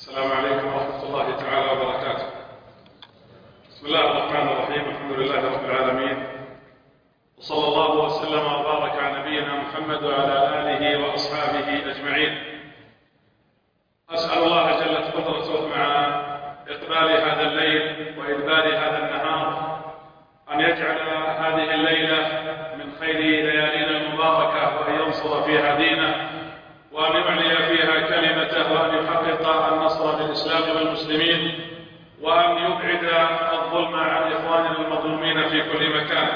السلام عليكم ورحمة الله تعالى وبركاته. بسم الله الرحمن الرحيم، الحمد لله رب العالمين، وصلى الله وسلم وبارك على نبينا محمد وعلى آله وأصحابه أجمعين. أسأل الله جل قدرته مع إقبال هذا الليل وإدبار هذا النهار أن يجعل هذه الليلة من خير ليالينا المباركة، وأن ينصر فيها دينه، وأن يعلي فيها كلمته، وأن يحقق النصر للإسلام والمسلمين، وأن يبعد الظلم عن إخواننا المظلومين في كل مكان.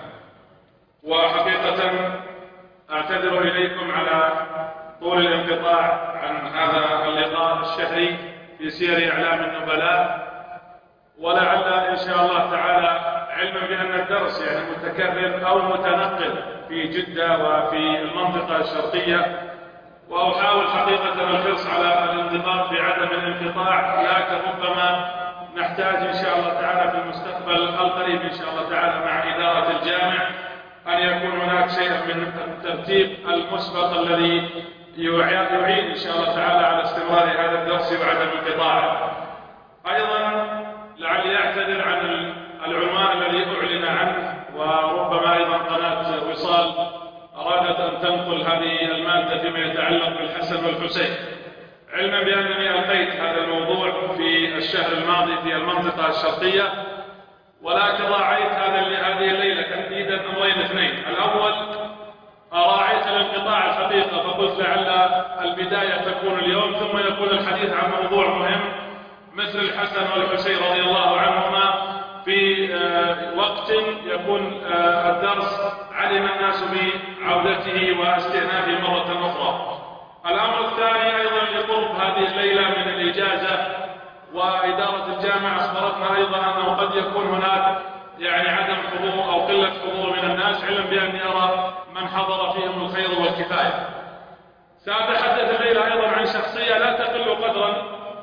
وحقيقة أعتذر إليكم على طول الانقطاع عن هذا اللقاء الشهري في سير أعلام النبلاء، ولعل إن شاء الله تعالى علما بأن الدرس متكرر أو متنقل في جدة وفي المنطقة الشرقية، وأحاول حقيقة الحرص على الانضباط بعدم الانقطاع، لكن ربما نحتاج إن شاء الله تعالى في المستقبل القريب إن شاء الله تعالى مع إدارة الجامع أن يكون هناك شيء من الترتيب المسبق الذي يعين إن شاء الله تعالى على استمرار هذا الدرس وعدم انقطاعه. أيضا لعلي أعتذر عن العنوان الذي أعلن عنه، وربما أيضا قناة وصال أرادت أن تنقل هذه المادة فيما يتعلق بالحسن والحسين، علما بأنني ألقيت هذا الموضوع في الشهر الماضي في المنطقة الشرقية، ولكن راعيت هذه الليلة تحديدا أمرين اثنين. الأول راعيت الانقطاع الحقيقة، فقلت لعل البداية تكون اليوم، ثم يكون الحديث عن موضوع مهم مثل الحسن والحسين رضي الله عنهما في وقت يكون الدرس علم الناس بعودته واستئنافه مرة أخرى. الأمر الثاني أيضا لقرب هذه الليلة من الإجازة، وإدارة الجامعة أخبرتنا أيضا أنه قد يكون هناك عدم حضور أو قلة حضور من الناس، علما بأني أرى من حضر فيهم الخير والكفاية. سأتحدث الليلة أيضا عن شخصية لا تقل قدرا،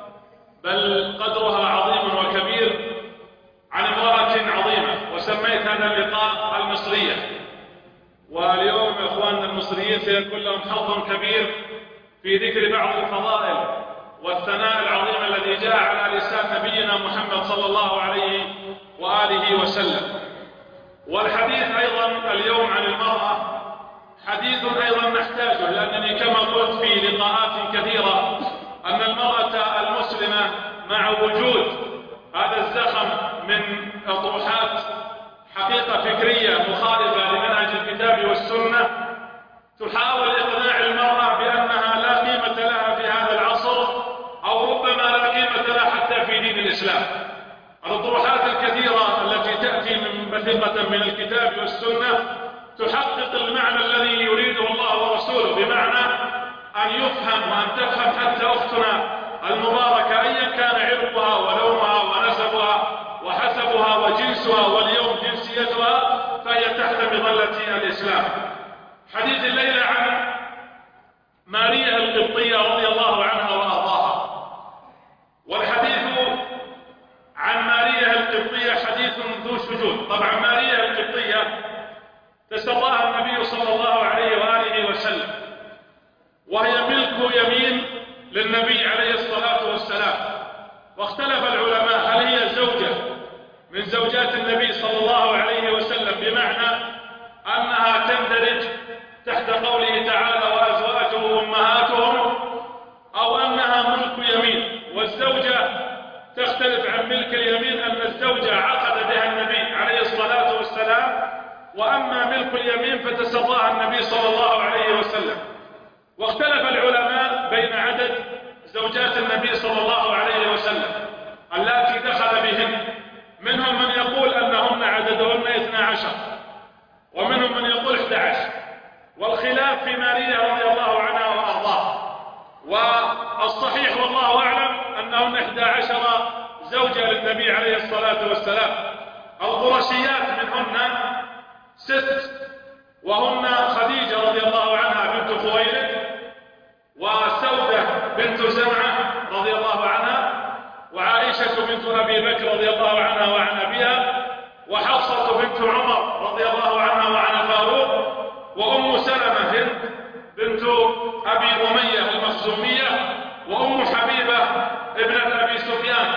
بل قدرها عظيم وكبير، عن امرأة عظيمة، وسميت هذا اللقاء المصرية. واليوم إخواننا المصريين سيكون لهم حظ كبير في ذكر بعض الفضائل والثناء العظيم الذي جاء على لسان نبينا محمد صلى الله عليه وآله وسلم. والحديث أيضا اليوم عن المرأة حديث أيضا نحتاجه، لأنني كما قلت في لقاءات كثيرة أن المرأة المسلمة مع وجود هذا الزخم من أطروحات حقيقة فكرية مخالفة لمنهج الكتاب والسنة، تحاول إقناع المرأة بأنها لا قيمة لها في هذا العصر، أو ربما لا قيمة لها حتى في دين الإسلام. الأطروحات الكثيرة التي تأتي من بثقة من الكتاب والسنة تحقق المعنى الذي يريده الله ورسوله، بمعنى أن يفهم وأن تفهم حتى أختنا المباركة أيا كان عرقها ولونها ونسبها وحسبها وجنسها واليوم جنسيتها، فهي تحت مظلة الإسلام. حديث الليلة عن ماريا القبطية رضي الله عنها وأرضاها. والحديث عن ماريا القبطية حديث ذو شجون. طبعا ماريا القبطية تسراها النبي صلى الله عليه وآله وسلم، وهي ملك يمين للنبي عليه الصلاة والسلام. واختلف العلماء هل هي زوجة من زوجات النبي صلى الله عليه وسلم، بمعنى أنها تندرج تحت قوله تعالى وأزواجه أمهاتهم، أو أنها ملك يمين. والزوجة تختلف عن ملك اليمين، أن الزوجة عقد بها النبي عليه الصلاة والسلام، وأما ملك اليمين فتسراها النبي صلى الله عليه وسلم. واختلف العلماء بين عدد زوجات النبي صلى الله عليه وسلم التي دخل بهن، منهم من يقول أنهن عددهن 12، ومنهم من يقول 11. والخلاف في ماريا رضي الله عنها وأرضاها، والصحيح والله أعلم أنهن 11 زوجة للنبي عليه الصلاة والسلام. القرشيات منهن 6، وهن خديجة رضي الله عنها بنت خويلد، وسودة بنت زمعة رضي الله عنها، وعائشة بنت أبي بكر رضي الله عنها وعن أبيها، وحفصة بنت عمر رضي الله عنها وعن فاروق، وأم سلمة بنت أبي أمية المخزومية، وأم حبيبة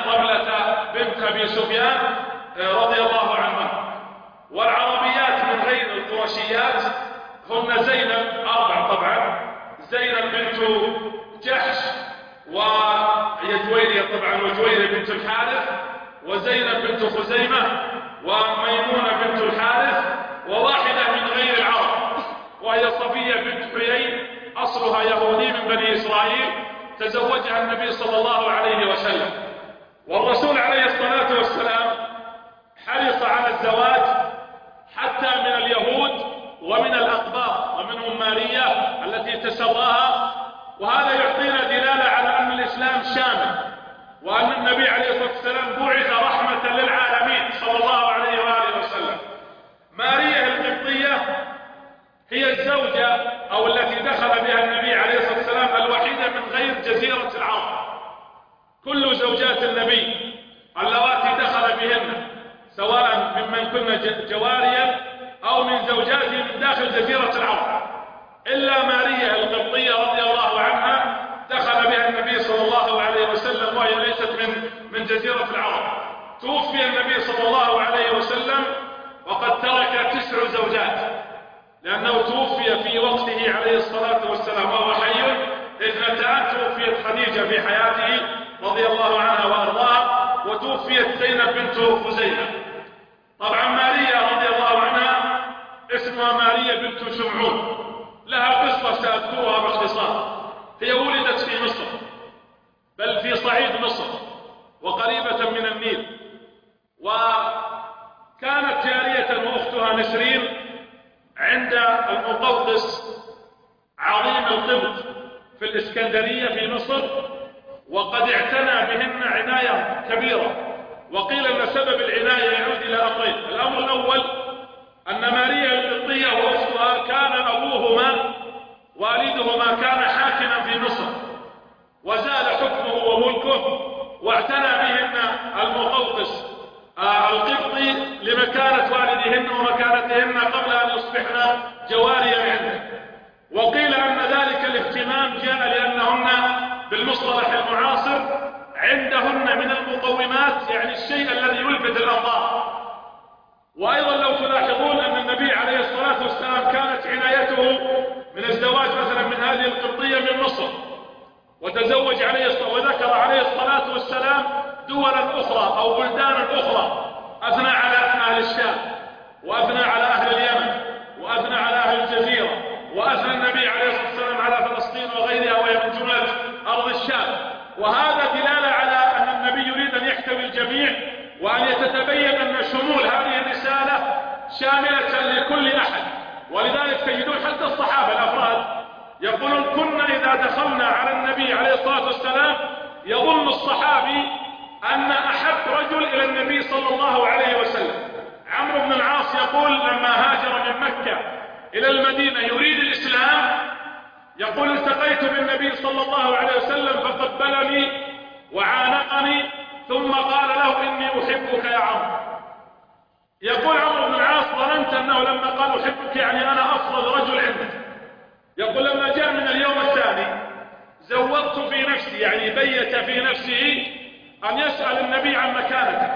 رملة بنت أبي سفيان رضي الله عنها. والعربيات من غير القرشيات هن زينب 4 طبعا، زينب بنت جحش، وهي جويرية طبعا، وجويرية بنت الحارث، وزينب بنت خزيمة، وميمونة بنت الحارث، وواحدة من غير العرب وهي صفية بنت حيي، أصلها يهودي من بني إسرائيل، تزوجها النبي صلى الله عليه وسلم. والرسول عليه الصلاة والسلام حرص على الزواج حتى من اليهود ومن الأقباط، ومنهم مارية التي تسراها. وهذا يعطينا دلالة على أن الإسلام شامل، وأن النبي عليه الصلاة والسلام بعث رحمة للعالمين صلى الله عليه وآله وسلم. مارية القبطية هي الزوجة أو التي دخل بها النبي عليه الصلاة والسلام الوحيدة من غير جزيرة العرب. كل زوجات النبي اللواتي دخل بهن سواء ممن كن جواريا أو من زوجاته من داخل جزيرة العرب، إلا ماريا القبطية رضي الله عنها دخل بها النبي صلى الله عليه وسلم وهي ليست من جزيرة العرب. توفي النبي صلى الله عليه وسلم وقد ترك 9 زوجات، لأنه توفي في وقته عليه الصلاة والسلام وهو حي. 2 توفيت خديجة في حياته رضي الله عنها وأرضاها، وتوفيت زينب بنت خزيمة. طبعا ماريا رضي الله عنها اسمها ماريا بنت شمعون، لها قصة سأذكرها باختصار. هي ولدت في مصر، بل في صعيد مصر وقريبة من النيل، وكانت جارية وأختها نسرين عند المقوقس عظيم القبط في الإسكندرية في مصر، وقد اعتنى بهن عناية كبيرة. وقيل أن سبب العناية يعود إلى أمرين. الأمر الأول أن ماريا القبطية وأختها كان أبوهما والدهما كان حاكما في مصر، وزال حكمه وملكه، واعتنى بهن المقوقس القبطي لمكانة والدهن ومكانتهن قبل أن يصبحن جواريا عنده. وقيل أن ذلك الاهتمام جاء لأنهن بالمصطلح المعاصر عندهن من المقومات، يعني الشيء الذي يلفت الأنظار. وأيضا لو تلاحظون أن النبي عليه الصلاة والسلام كانت عنايته من الزواج مثلا من هذه القبطية من مصر، وتزوج عليه الصلاة، وذكر عليه الصلاة والسلام دولا أخرى أو بلدانا أخرى، أثنى على أهل الشام، وأثنى على أهل اليمن، وأثنى على أهل الجزيرة، وأثنى النبي عليه الصلاة والسلام على فلسطين وغيرها وهي من جملة أرض الشام. وهذا دلالة على أن النبي يريد أن يحتوي الجميع، وأن يتبين أن شمول هذه الرسالة شاملة لكل أحد. ولذلك تجدون حتى الصحابة الأفراد يقولون كنا إذا دخلنا على النبي عليه الصلاة والسلام يظن الصحابي أن أحب رجل إلى النبي صلى الله عليه وسلم. عمرو بن العاص يقول لما هاجر من مكة إلى المدينة يريد الإسلام، يقول التقيت بالنبي صلى الله عليه وسلم فقبلني وعانقني ثم قال له إني أحبك يا عمرو. يقول عمرو بن العاص ظننت أنه لما قال أحبك يعني أنا أفضل رجل عندك. يقول لما جاء من اليوم الثاني زودت في نفسي، يعني بيت في نفسه أن يسأل النبي عن مكانته.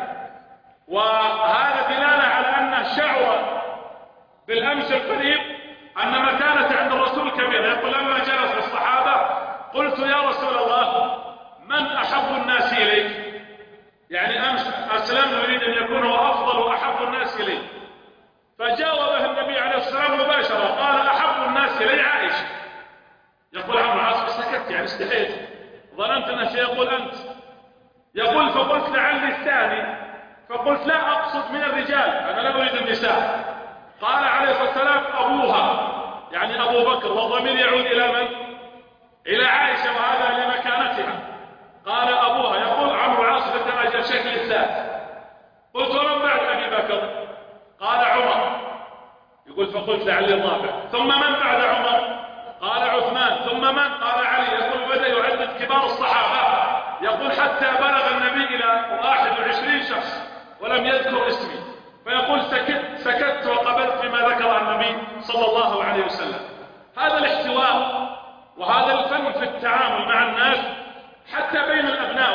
وهذا دلالة على أنه شعر بالأمس القريب أن مكانته عند الرسول كبيرة. يقول لما جلس الصحابة قلت يا رسول الله من أحب الناس إليك؟ يعني أمس أسلم يريد أن يكون هو أفضل وأحب الناس إليك، فجاوبه النبي عليه الصلاة والسلام مباشرة قال أحب الناس إلي عائشة. يقول عمرو العاص سكت، يعني استحيت، ظننت أنه سيقول أنت. يقول فقلت لعلي الثاني، فقلت لا أقصد من الرجال، أنا لا أريد النساء. قال عليه الصلاة والسلام أبوها، يعني أبو بكر، والضمير يعود إلى من؟ إلى عائشة، وهذا لمكانتها. قال أبوها. يقول عمرو العاص عندما جاء شكل الثالث قلت ومن بعد أبي بكر؟ قال عمر. يقول فقلت لعلي الرابع. ثم من بعد عمر؟ قال عثمان. ثم من؟ قال علي. يقول بدأ يعدد كبار الصحابة، يقول حتى بلغ النبي إلى 21 شخص ولم يذكر اسمي. فيقول سكت وقبلت بما ذكر النبي صلى الله عليه وسلم. هذا الاحتواء وهذا الفن في التعامل مع الناس حتى بين الأبناء وحتى بين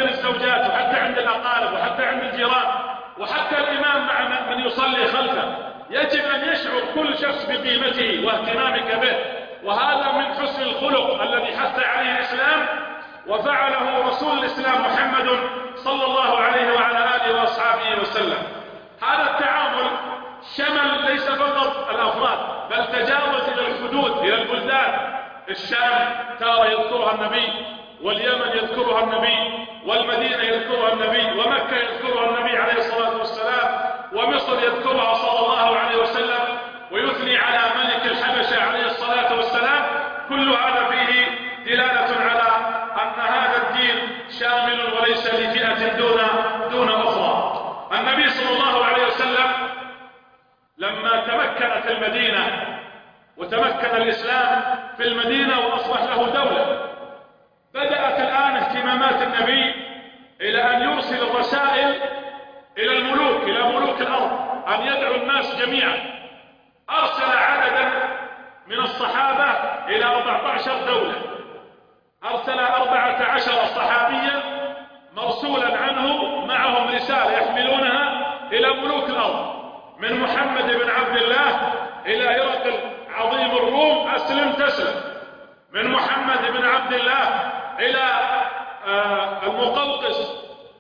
بين الزوجات وحتى عند الأقارب وحتى عند الجيران وحتى الإمام مع من يصلي خلفه. يجب أن يشعر كل شخص بقيمته واهتمامك به، وهذا من حسن الخلق الذي حث عليه الإسلام وفعله رسول الإسلام محمد صلى الله عليه وعلى آله وأصحابه وسلم. هذا التعامل شمل ليس فقط الأفراد بل تجاوز إلى الحدود، إلى البلدان. الشام تارة يذكرها النبي، واليمن يذكرها النبي، والمدينة يذكرها النبي، ومكة يذكرها النبي عليه الصلاة والسلام، ومصر يذكرها صلى الله عليه وسلم، ويثني على ملك الحبشة عليه الصلاة والسلام. كل هذا فيه دلالة على أن هذا الدين شامل وليس لفئة دون أخرى. النبي صلى الله عليه وسلم لما تمكنت المدينة وتمكن الإسلام في المدينة وأصبح له دولة، بدأت الآن اهتمامات النبي إلى أن يرسل الرسائل إلى الملوك، إلى ملوك الأرض، أن يدعو الناس جميعا. أرسل عددا من الصحابة إلى 14 دولة، أرسل 14 صحابيا مرسولا عنه معهم رسالة يحملونها إلى ملوك الأرض، من محمد بن عبد الله إلى هرقل عظيم الروم أسلم تسلم، من محمد بن عبد الله إلى المقوقس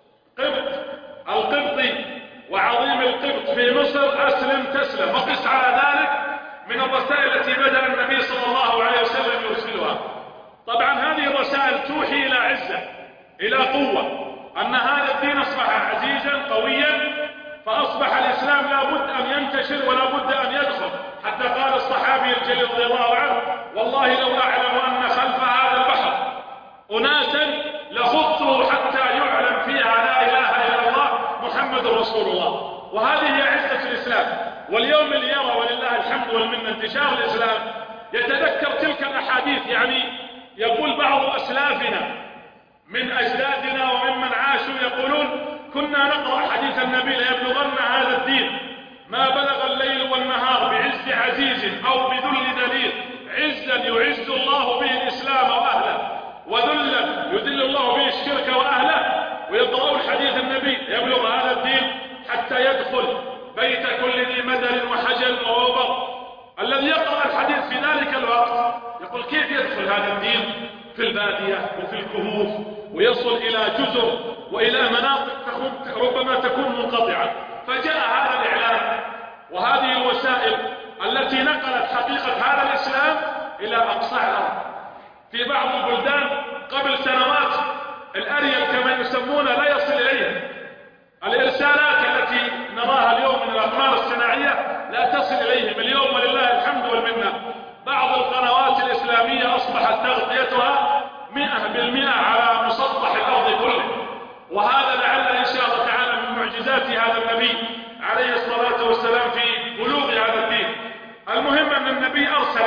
القبطي وعظيم القبط في مصر أسلم تسلم. وقس على ذلك من الرسائل التي بدأ النبي صلى الله عليه وسلم يرسلها. طبعا هذه الرسائل توحي إلى عزة، إلى قوة، أن هذا الدين أصبح عزيزا قويا، فأصبح الإسلام لا بد أن ينتشر ولا بد أن يدخل. حتى قال الصحابي الجليل رضي الله عنه: والله لو أعلم أن خلف هذا البحر أناسا لخضته حتى يعلم فيها لا إله إلا الله محمد رسول الله. وهذه هي عزة الإسلام. واليوم اللي يرى ولله الحمد والمنة انتشار الإسلام يتذكر تلك الأحاديث. يعني يقول بعض أسلافنا من أجدادنا وممن عاشوا يقولون: كنا نقرأ حديث النبي ليبلغن هذا الدين ما بلغ الليل والنهار بعز عزيز أو بذل دليل، عزا يعز الله به الإسلام وأهله، وذلا يذل الله به الشرك وأهله. ويقرأون حديث النبي يبلغ هذا الدين حتى يدخل بيت كل ذي مدر وحجل ووبر. الذي يقرأ الحديث في ذلك الوقت يقول: كيف يدخل هذا الدين في البادية وفي الكهوف ويصل إلى جزر وإلى مناطق ربما تكون منقطعة؟ فجاء هذا الإعلام وهذه الوسائل التي نقلت حقيقة هذا الإسلام إلى أقصى الأرض. في بعض البلدان قبل سنوات الأريل كما يسمونه لا يصل إليها. الإرسالات التي نراها اليوم من الأقمار الصناعية لا تصل إليهم اليوم ولله الحمد والمنة. بعض القنوات الإسلامية أصبحت تغطيتها 100% على مسطح الأرض كله، وهذا لعل إن شاء الله تعالى من معجزات هذا النبي عليه الصلاة والسلام في بلوغ هذا الدين. المهم أن النبي أرسل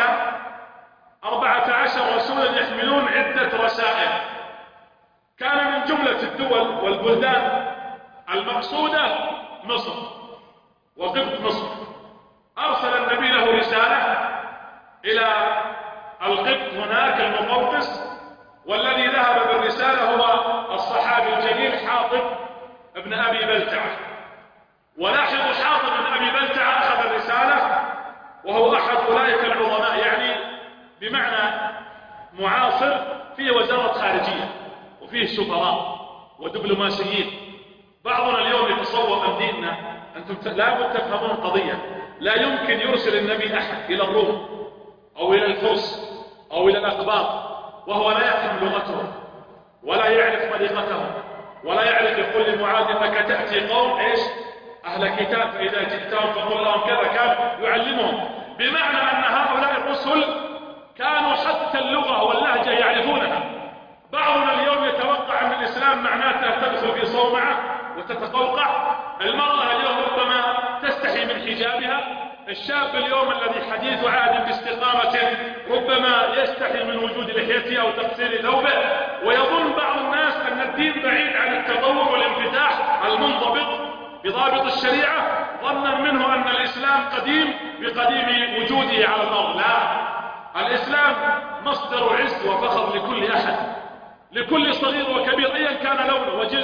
14 رسولا يحملون عدة رسائل. كان من جملة الدول والبلدان المقصودة مصر وقبط مصر. أرسل النبي له رسالة إلى القبط هناك المقوقس، والذي ذهب بالرسالة هو الصحابي الجليل حاطب ابن أبي بلتعة. ولاحظوا حاطب بن أبي بلتعة أخذ الرسالة وهو أحد أولئك العظماء، يعني بمعنى معاصر، فيه وزارة خارجية وفيه سفراء ودبلوماسيين. بعضنا اليوم يتصور أن ديننا، أنتم لابد تفهمون قضية: لا يمكن يرسل النبي أحد إلى الروم أو إلى الفرس أو إلى الأقباط وهو لا يفهم لغتهم ولا يعرف طريقتهم ولا يعرف. يقول لمعاذ: إنك تأتي قوم إيش؟ أهل كتاب، فإذا جئتهم فقل لهم كذا. كان يعلمهم، بمعنى أن هؤلاء الرسل كانوا حتى اللغة واللهجة يعرفونها. بعضنا اليوم يتوقع أن الإسلام معناته تدخل في صومعة وتتقوقع. المرأة اليوم ربما تستحي من حجابها. الشاب اليوم الذي حديث عهد باستقامة ربما يستحي من وجود لحيته أو تقصير ثوبه. ويظن بعض الناس أن الدين بعيد عن التطور والانفتاح المنضبط بضابط الشريعة، ظنا منه أن الإسلام قديم بقديم وجوده على الأرض. لا، الإسلام مصدر عز وفخر لكل أحد، لكل صغير وكبير أيا كان لونه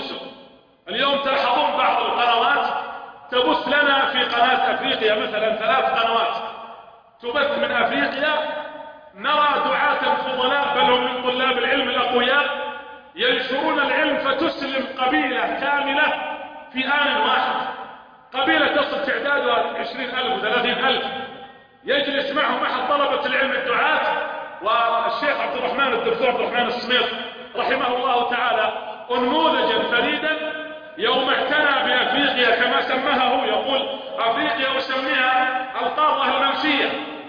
تبث لنا في قناة أفريقيا مثلا 3 قنوات تبث من أفريقيا، نرى دعاة فضلاء بل هم من طلاب العلم الأقوياء ينشرون العلم فتسلم قبيلة كاملة في آن واحد، قبيلة تصل تعدادها 20,000 و30,000، يجلس معهم أحد طلبة العلم الدعاة والشيخ الدكتور عبد الرحمن السميط رحمه الله تعالى نموذجا فريدا يوم اعتنى بأفريقيا كما سماها هو، يقول أفريقيا أسميها القارة المنسية،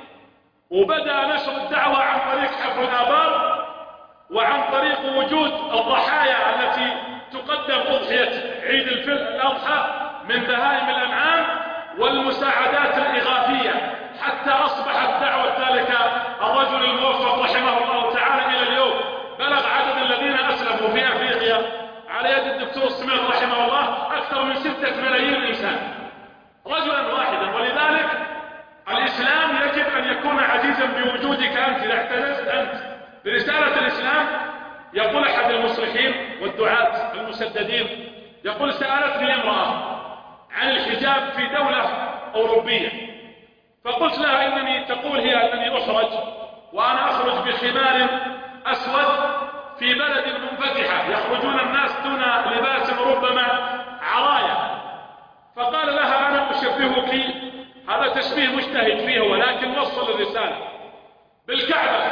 وبدأ نشر الدعوة عن طريق حفر الآبار وعن طريق وجود الضحايا التي تقدم أضحية عيد الأضحى من بهائم الأنعام والمساعدات الإغاثية، حتى أصبحت دعوة ذلك الرجل الموفق رحمه الله تعالى إلى اليوم بلغ عدد الذين أسلموا في أفريقيا على يد الدكتور السميط رحمه الله أكثر من 6 ملايين إنسان، رجلا واحدا. ولذلك الإسلام يجب أن يكون عزيزا بوجودك أنت، إذا اعتززت أنت برسالة الإسلام. يقول أحد المصلحين والدعاة المسددين، يقول سألتني امرأة عن الحجاب في دولة أوروبية، فقلت لها إنني تقول هي أنني أخرج وأنا أخرج بخمار أسود في بلد منفتحة يخرجون الناس دون لباس ربما عرايا، فقال لها أنا أشبهك، هذا تشبيه مجتهد فيه ولكن وصل الرسالة، بالكعبة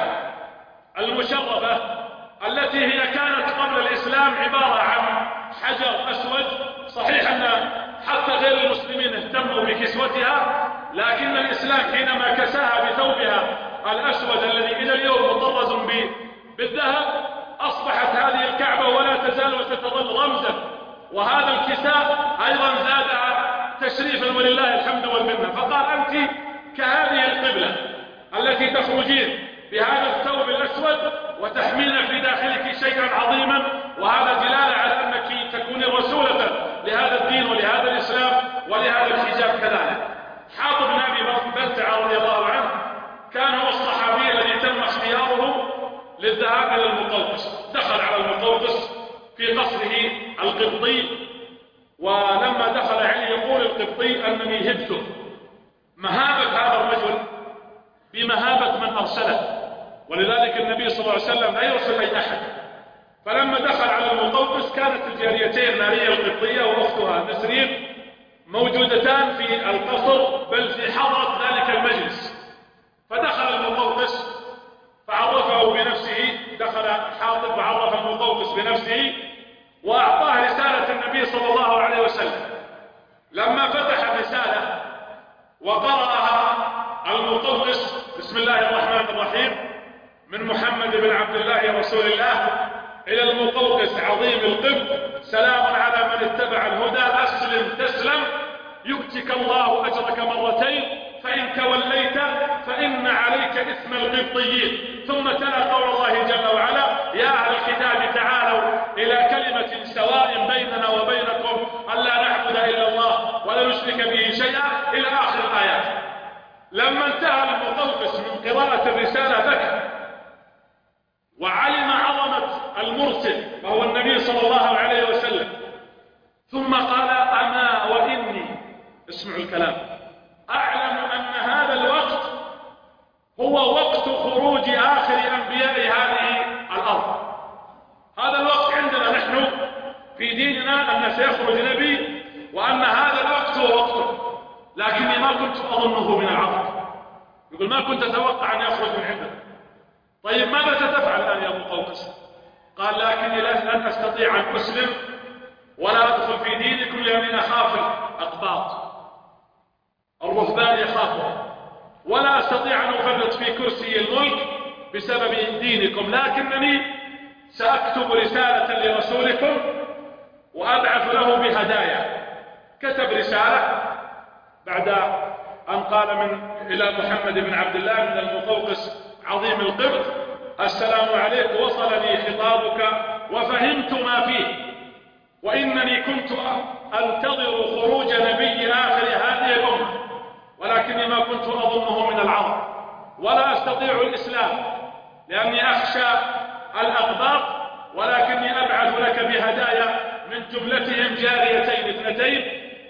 المشرفة التي هي كانت قبل الإسلام عبارة عن حجر أسود. صحيح أن حتى غير المسلمين اهتموا بكسوتها، لكن الإسلام حينما كساها بثوبها الأسود الذي إلى اليوم مطرز بالذهب أصبحت هذه الكعبة ولا تزال وستظل رمزا، وهذا الكساء أيضا زاد تشريفا ولله الحمد والمنة. فقال أنت كهذه القبلة التي تخرجين بهذا الثوب الأسود وتحمين في داخلك شيئا عظيما، وهذا دلالة على أنك تكوني رسولة لهذا الدين ولهذا الإسلام ولهذا الحجاب كذلك. حاطب بن أبي بلتعة رضي الله عنه كان هو الصحابي الذي تم اختياره للذهاب إلى المقوقس، دخل على المقوقس في قصره القبطي، ولما دخل عليه يقول القبطي أنني هبته، مهابة هذا الرجل بمهابة من أرسله، ولذلك النبي صلى الله عليه وسلم لا يرسل أي أحد. فلما دخل على المقوقس كانت الجاريتين ماريا القبطية وأختها نسرين موجودتان في القصر بل في حضرة ذلك المجلس، فدخل المقوقس فعرفه بنفسه، دخل حاطب وعرف المقوقس بنفسه وأعطاه رسالة النبي صلى الله عليه وسلم. لما فتح الرسالة وقرأها المقوقس بسم الله الرحمن الرحيم من محمد بن عبد الله رسول الله إلى المقوقس عظيم القبط، سلام على من اتبع الهدى، أسلم تسلم يؤتك الله أجرك مرتين، فإن توليت فإن عليك إثم القبطيين. ثم تلا قول الله جل وعلا يا أهل الكتاب تعالوا إلى كلمة سواء بيننا وبينكم ألا نعبد إلا الله ولا نشرك به شيئا إلى آخر الآيات. لما انتهى المقوقس من قراءة الرسالة بكى وعلم عظمة المرسل وهو النبي صلى الله عليه وسلم، ثم قال أما وإني، اسمعوا الكلام، أعلم أن هذا الوقت هو وقت خروج آخر أنبياء هذه الأرض. هذا الوقت عندنا نحن في ديننا أن سيخرج نبي وأن هذا الوقت هو وقته، لكني ما كنت أظنه من العرب. يقول ما كنت أتوقع أن يخرج من عندنا. طيب ماذا ستفعل الآن يا مقوقس؟ قال لكني لن أستطيع أن أسلم ولا أدخل في دينكم لأني أخاف الأقباط، الرهبان يخافون، ولا أستطيع أن أفرط في كرسي الملك بسبب دينكم، لكنني سأكتب رسالة لرسولكم وأبعث له بهدايا. كتب رسالة بعد أن قال إلى محمد بن عبد الله من المقوقس عظيم القبط السلام عليك، وصلني خطابك وفهمت ما فيه، وإنني كنت أنتظر خروج نبي آخر هذه الأمة، ولكني ما كنت أظنه من العرب، ولا أستطيع الإسلام لأني أخشى الأقباط، ولكني أبعث لك بهدايا من جملتهم جاريتين 2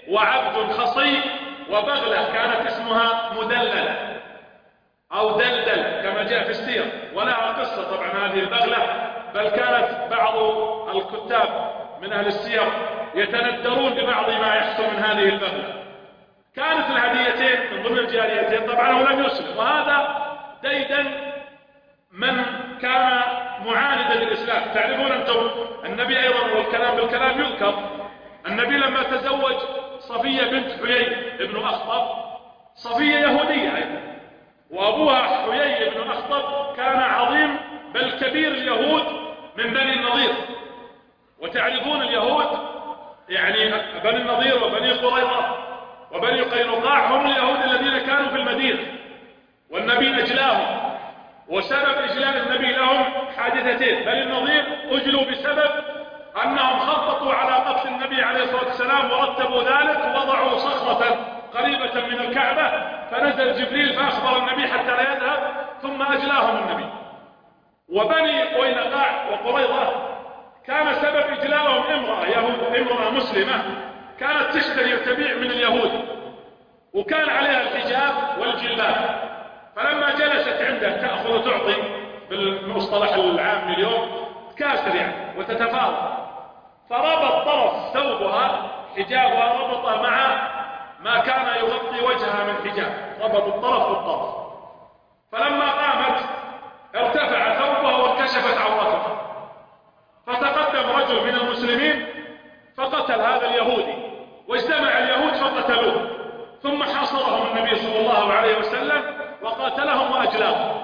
وعبد خصي وبغلة كانت اسمها مدللة أو دلدل كما جاء في السير، ولها قصة طبعا هذه البغلة، بل كانت بعض الكتاب من أهل السير يتندرون ببعض ما يحصل من هذه البغلة. كانت الهديتين من ضمن الجاريتين، طبعا هو لم يسلم، وهذا ديدا من كان معاندا للإسلام. تعرفون أنتم النبي أيضا، والكلام بالكلام يذكر، النبي لما تزوج صفية بنت حيي بن أخطب، صفية يهودية أيضا، وأبوها حيي بن أخطب كان عظيم بل كبير اليهود من بني النضير. وتعرفون اليهود يعني بني النضير وبني قريظة وبني قينقاع هم اليهود الذين كانوا في المدينة، والنبي أجلاهم، وسبب إجلال النبي لهم حادثتين. بني النضير أجلوا بسبب أنهم خططوا على قتل النبي عليه الصلاة والسلام ورتبوا ذلك ووضعوا صخرة قريبة من الكعبة، فنزل جبريل فأخبر النبي حتى لا يذهب، ثم أجلاهم النبي. وبني قينقاع وقريظة كان سبب إجلالهم امرأة مسلمة كانت تشتري وتبيع من اليهود، وكان عليها الحجاب والجلباب، فلما جلست عنده تأخذ وتعطي بالمصطلح العام اليوم تكاسر يعني وتتفاوض، فربط طرف ثوبها حجابها ربطه مع ما كان يغطي وجهها من حجاب، ربط الطرف بالطرف، فلما قامت ارتفع ثوبها وانكشفت عورتها، فتقدم رجل من المسلمين فقتل هذا اليهودي، واجتمع اليهود فقتلوه، ثم حاصرهم النبي صلى الله عليه وسلم وقاتلهم وأجلاهم.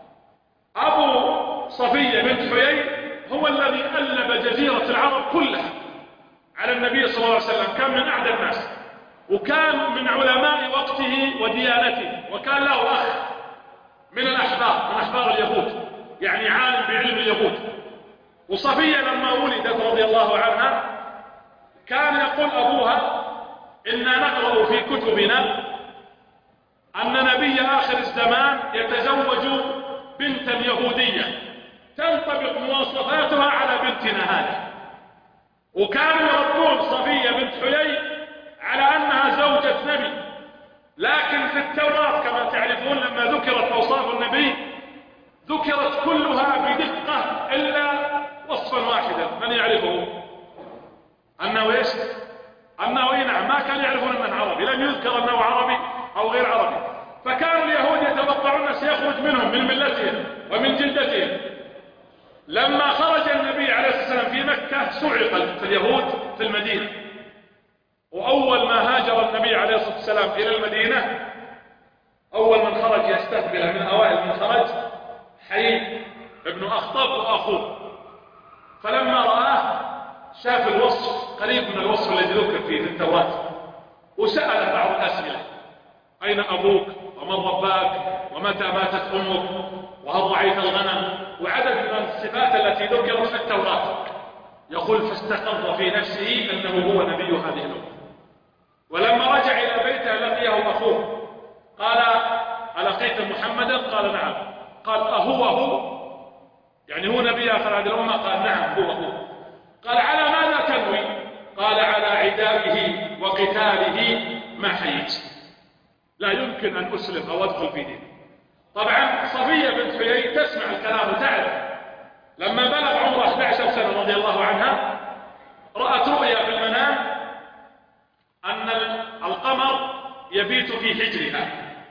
أبو صفية بنت حيي هو الذي ألب جزيرة العرب كلها على النبي صلى الله عليه وسلم، كان من أعدى الناس، وكان من علماء وقته وديانته، وكان له أخ من الأحبار، من أحبار اليهود، يعني عالم بعلم اليهود. وصفية لما ولدت رضي الله عنها كان يقول أبوها: إنا نقرأ في كتبنا أن نبي آخر الزمان يتزوج بنتا يهودية تنطبق مواصفاتها على بنتنا هذه. وكانوا يربون صفية بنت حيي على أنها زوجة نبي، لكن في التوراة كما تعرفون لما ذكرت أوصاف النبي ذكرت كلها بدقة إلا وصفا واحدا، من يعرفه؟ أنه إيش؟ أنه إيه؟ نعم، ما كانوا يعرفون أنه عربي، لم يذكر أنه عربي أو غير عربي، فكانوا اليهود يتوقعون سيخرج منهم من ملتهم ومن جلدتهم. لما خرج النبي عليه الصلاة والسلام في مكة صعقت اليهود في المدينة، وأول ما هاجر النبي عليه الصلاة والسلام إلى المدينة أول من خرج يستقبل من أوائل من خرج حيي ابن أخطب وأخوه، فلما رآه شاف الوصف قريب من الوصف الذي ذكر فيه في التوراة، وسأل بعض الأسئلة: أين أبوك؟ ومن رباك؟ ومتى ماتت أمك؟ وهل رعيت الغنم؟ وعدد من الصفات التي ذكرت في التوراة. يقول: فاستقر في نفسه أنه هو نبي هذه الأمة. ولما رجع إلى بيته لقيه أخوه، قال: ألقيت محمدا؟ قال: نعم. قال: أهو يعني هو نبي آخر هذه الأمة؟ قال: نعم هو. قال: على ماذا تنوي؟ قال: على عدائه وقتاله ما حييت، لا يمكن أن أسلم أو أدخل في دين. طبعا صفية بنت حيي تسمع الكلام وتعرف. لما بلغ عمره 11 سنة رضي الله عنها رأت رؤيا في المنام أن القمر يبيت في حجرها،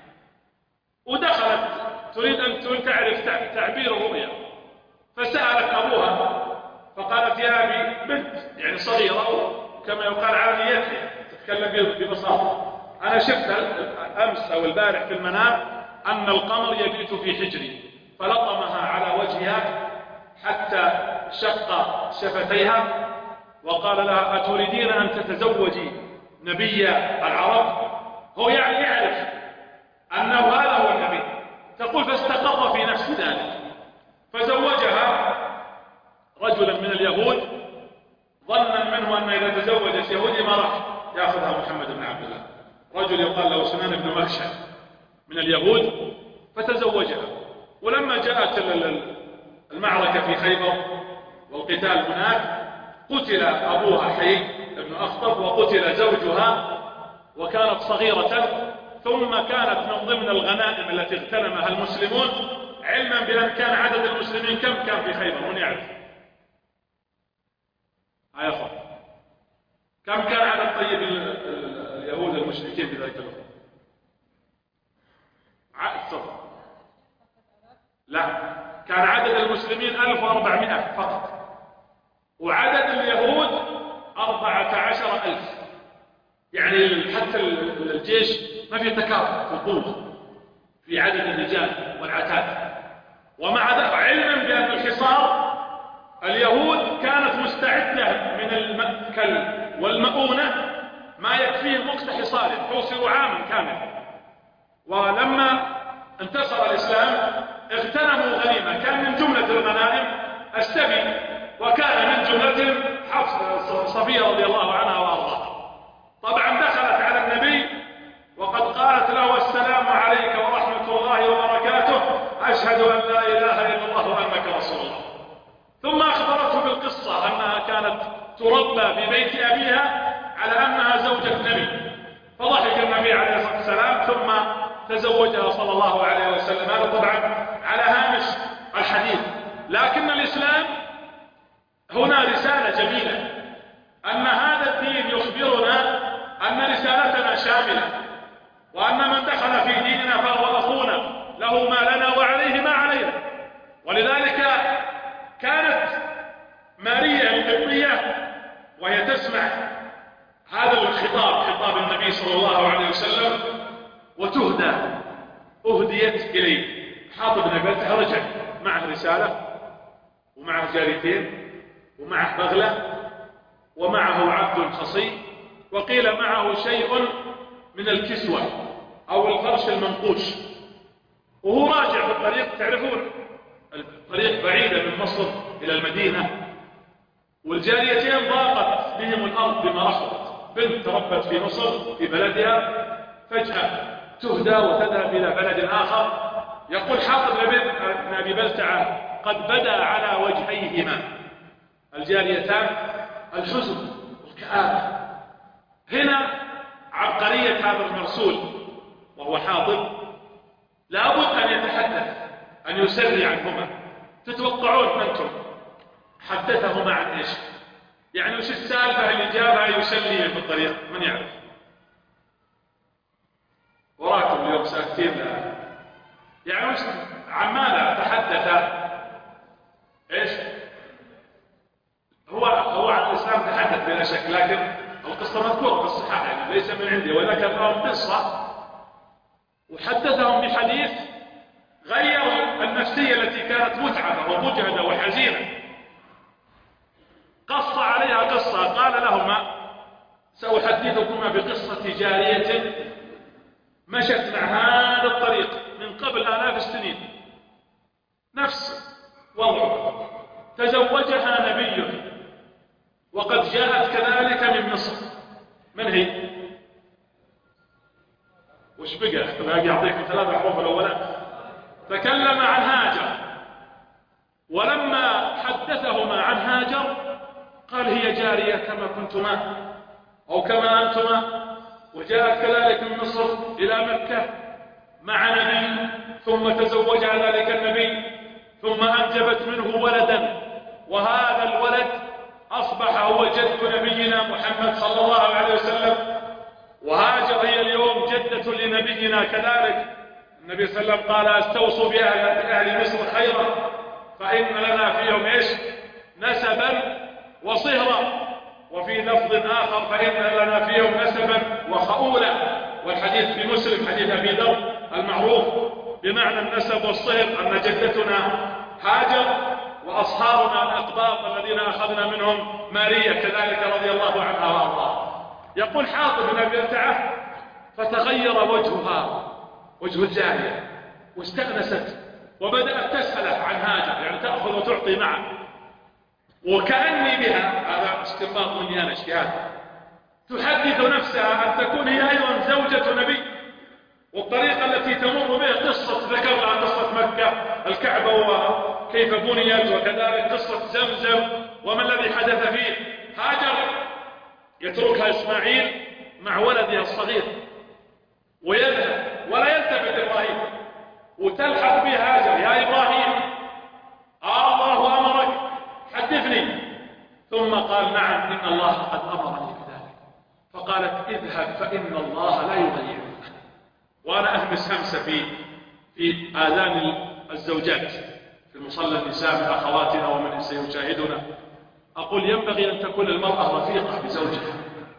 ودخلت تريد أن تعرف تعبير الرؤيا، فسألت أبوها فقالت: يا أبي، بنت يعني صغيرة كما يقال على نيتها تتكلم ببساطة، أنا شفت أمس أو البارح في المنام أن القمر يبيت في حجري، فلطمها على وجهها حتى شق شفتيها وقال لها: أتريدين أن تتزوجي نبي العرب؟ هو يعني يعرف أنه هذا هو النبي. تقول: فاستقر في نفس ذلك، فزوجها رجلا من اليهود ظنا منه أن إذا تزوجت يهودي ما راح يأخذها محمد بن عبد الله، رجل يقال له سنان بن مخشن من اليهود، فتزوجها. ولما جاءت المعركة في خيبر والقتال هناك قتل أبوها حي بن أخطب وقتل زوجها وكانت صغيرة، ثم كانت من ضمن الغنائم التي اغتنمها المسلمون، علما بأن كان عدد المسلمين كم كان في خيبر؟ من يعرف؟ كم كان عدد طيب اليهود المشركين في ذلك الوقت؟ لا، كان عدد المسلمين 1400 فقط، وعدد اليهود 14,000. يعني حتى الجيش ما في تكافؤ في القوة في عدد الرجال والعتاد. ومع ذلك علما بأن الحصار اليهود كانت مستعدة من المأكل والمؤونة ما يكفيهم وقت حصارهم، حوصروا عاما كاملا. ولما انتصر الإسلام اغتنموا غنيمة كان من جملة الغنائم السبي، وكان من جملتهم صفية رضي الله عنها وأرضاها. طبعا دخلت على النبي وقد قالت له السلام عليك ورحمة الله وبركاته، أشهد أن لا إله إلا الله وأنك رسول الله. ثم أخبرته بالقصة أنها كانت تربى في بيت أبيها على أنها زوجة النبي، فضحك النبي عليه الصلاة والسلام ثم تزوجها صلى الله عليه وسلم. هذا طبعا على هامش الحديث، لكن الإسلام هنا رسالة جميلة، أن هذا الدين يخبرنا أن رسالتنا شاملة، وأن من دخل في ديننا فهو أخونا، له ما لنا وعليه ما علينا. ولذلك كانت ماريا القبطية وهي تسمع هذا الخطاب، خطاب النبي صلى الله عليه وسلم، أهديت إليه. حاطب بن بلتعة رجع معه رسالة ومعه جاريتين ومعه بغلة ومعه عبد خصي، وقيل معه شيء من الكسوة أو الفرش المنقوش، وهو راجع في الطريق. تعرفون الطريق بعيدة من مصر إلى المدينة، والجاريتين ضاقت بهم الأرض بما رحبت. بنت تربت في مصر في بلدها فجأة تهدى وتذهب إلى بلد آخر. يقول حاطب بن أبي بلتعة قد بدا على وجهيهما الجاريتان الحزن والكآبة. هنا عبقرية هذا المرسول وهو حاطب، لابد أن يتحدث، أن يسري عنهما. تتوقعون أنتم حدثهما عن إيش؟ يعني وش السالفة اللي جابها يسلي في الطريق؟ من يعرف؟ وراكم اليوم ساكتين لها. يعني وش عمالا تحدث إيش؟ هو عن الإسلام تحدث بلا شك، لكن القصة مذكورة في الصحاح، يعني ليس من عندي، وذكر لهم قصة وحدثهم بحديث غير النفسية التي كانت متعبة ومجهدة وحزينة. قص عليها قصة، قال لهما سأحدثكما بقصة جارية مشت مع هذا الطريق من قبل آلاف السنين، نفس وضعه، تزوجها نبي وقد جاءت كذلك من مصر. من هي؟ وش بقى يعطيكم 3 حروف الأولى. تكلم عن هاجر، ولما حدثهما عن هاجر قال هي جارية كما كنتما أو كما أنتما، وجاءت كذلك من مصر إلى مكة مع نبي، ثم تزوجها ذلك النبي، ثم أنجبت منه ولدا، وهذا الولد أصبح هو جد نبينا محمد صلى الله عليه وسلم. وهاجر هي اليوم جدة لنبينا كذلك. النبي صلى الله عليه وسلم قال استوصوا بأهل مصر خيرا فإن لنا فيهم إيش؟ نسبا وصهرا، وفي لفظ آخر فإن لنا فيهم نسبا وخؤولا. والحديث في مسلم حديث أبي ذر المعروف بمعنى النسب والصهر، أن جدتنا هاجر وأصهارنا الأقباط الذين أخذنا منهم ماريا كذلك رضي الله عنها وأرضاها. يقول حاطب بن أبي بلتعة فتغير وجهها، وجه الجارية، واستأنست وبدأت تسأل عن هاجر، يعني تأخذ وتعطي معه. وكأني بها، هذا استنباط مني أنا اجتهاد، تحدث نفسها أن تكون هي أيضا زوجة نبي. والطريقة التي تمر به قصة ذكر لها قصة مكة، الكعبة كيف بنيت، وكذلك قصة زمزم وما الذي حدث فيه. هاجر يتركها إسماعيل مع ولدها الصغير ويذهب ولا يلتفت إبراهيم، وتلحق به هاجر: يا إبراهيم الله أمرك حدثني. ثم قال: نعم إن الله قد أمرني بذلك. فقالت: اذهب فإن الله لا يضيعك. وأنا أهمس همسة في آذان الزوجات في مصلى النساء من أخواتنا ومن سيشاهدنا، أقول: ينبغي أن تكون المرأة رفيقة بزوجها،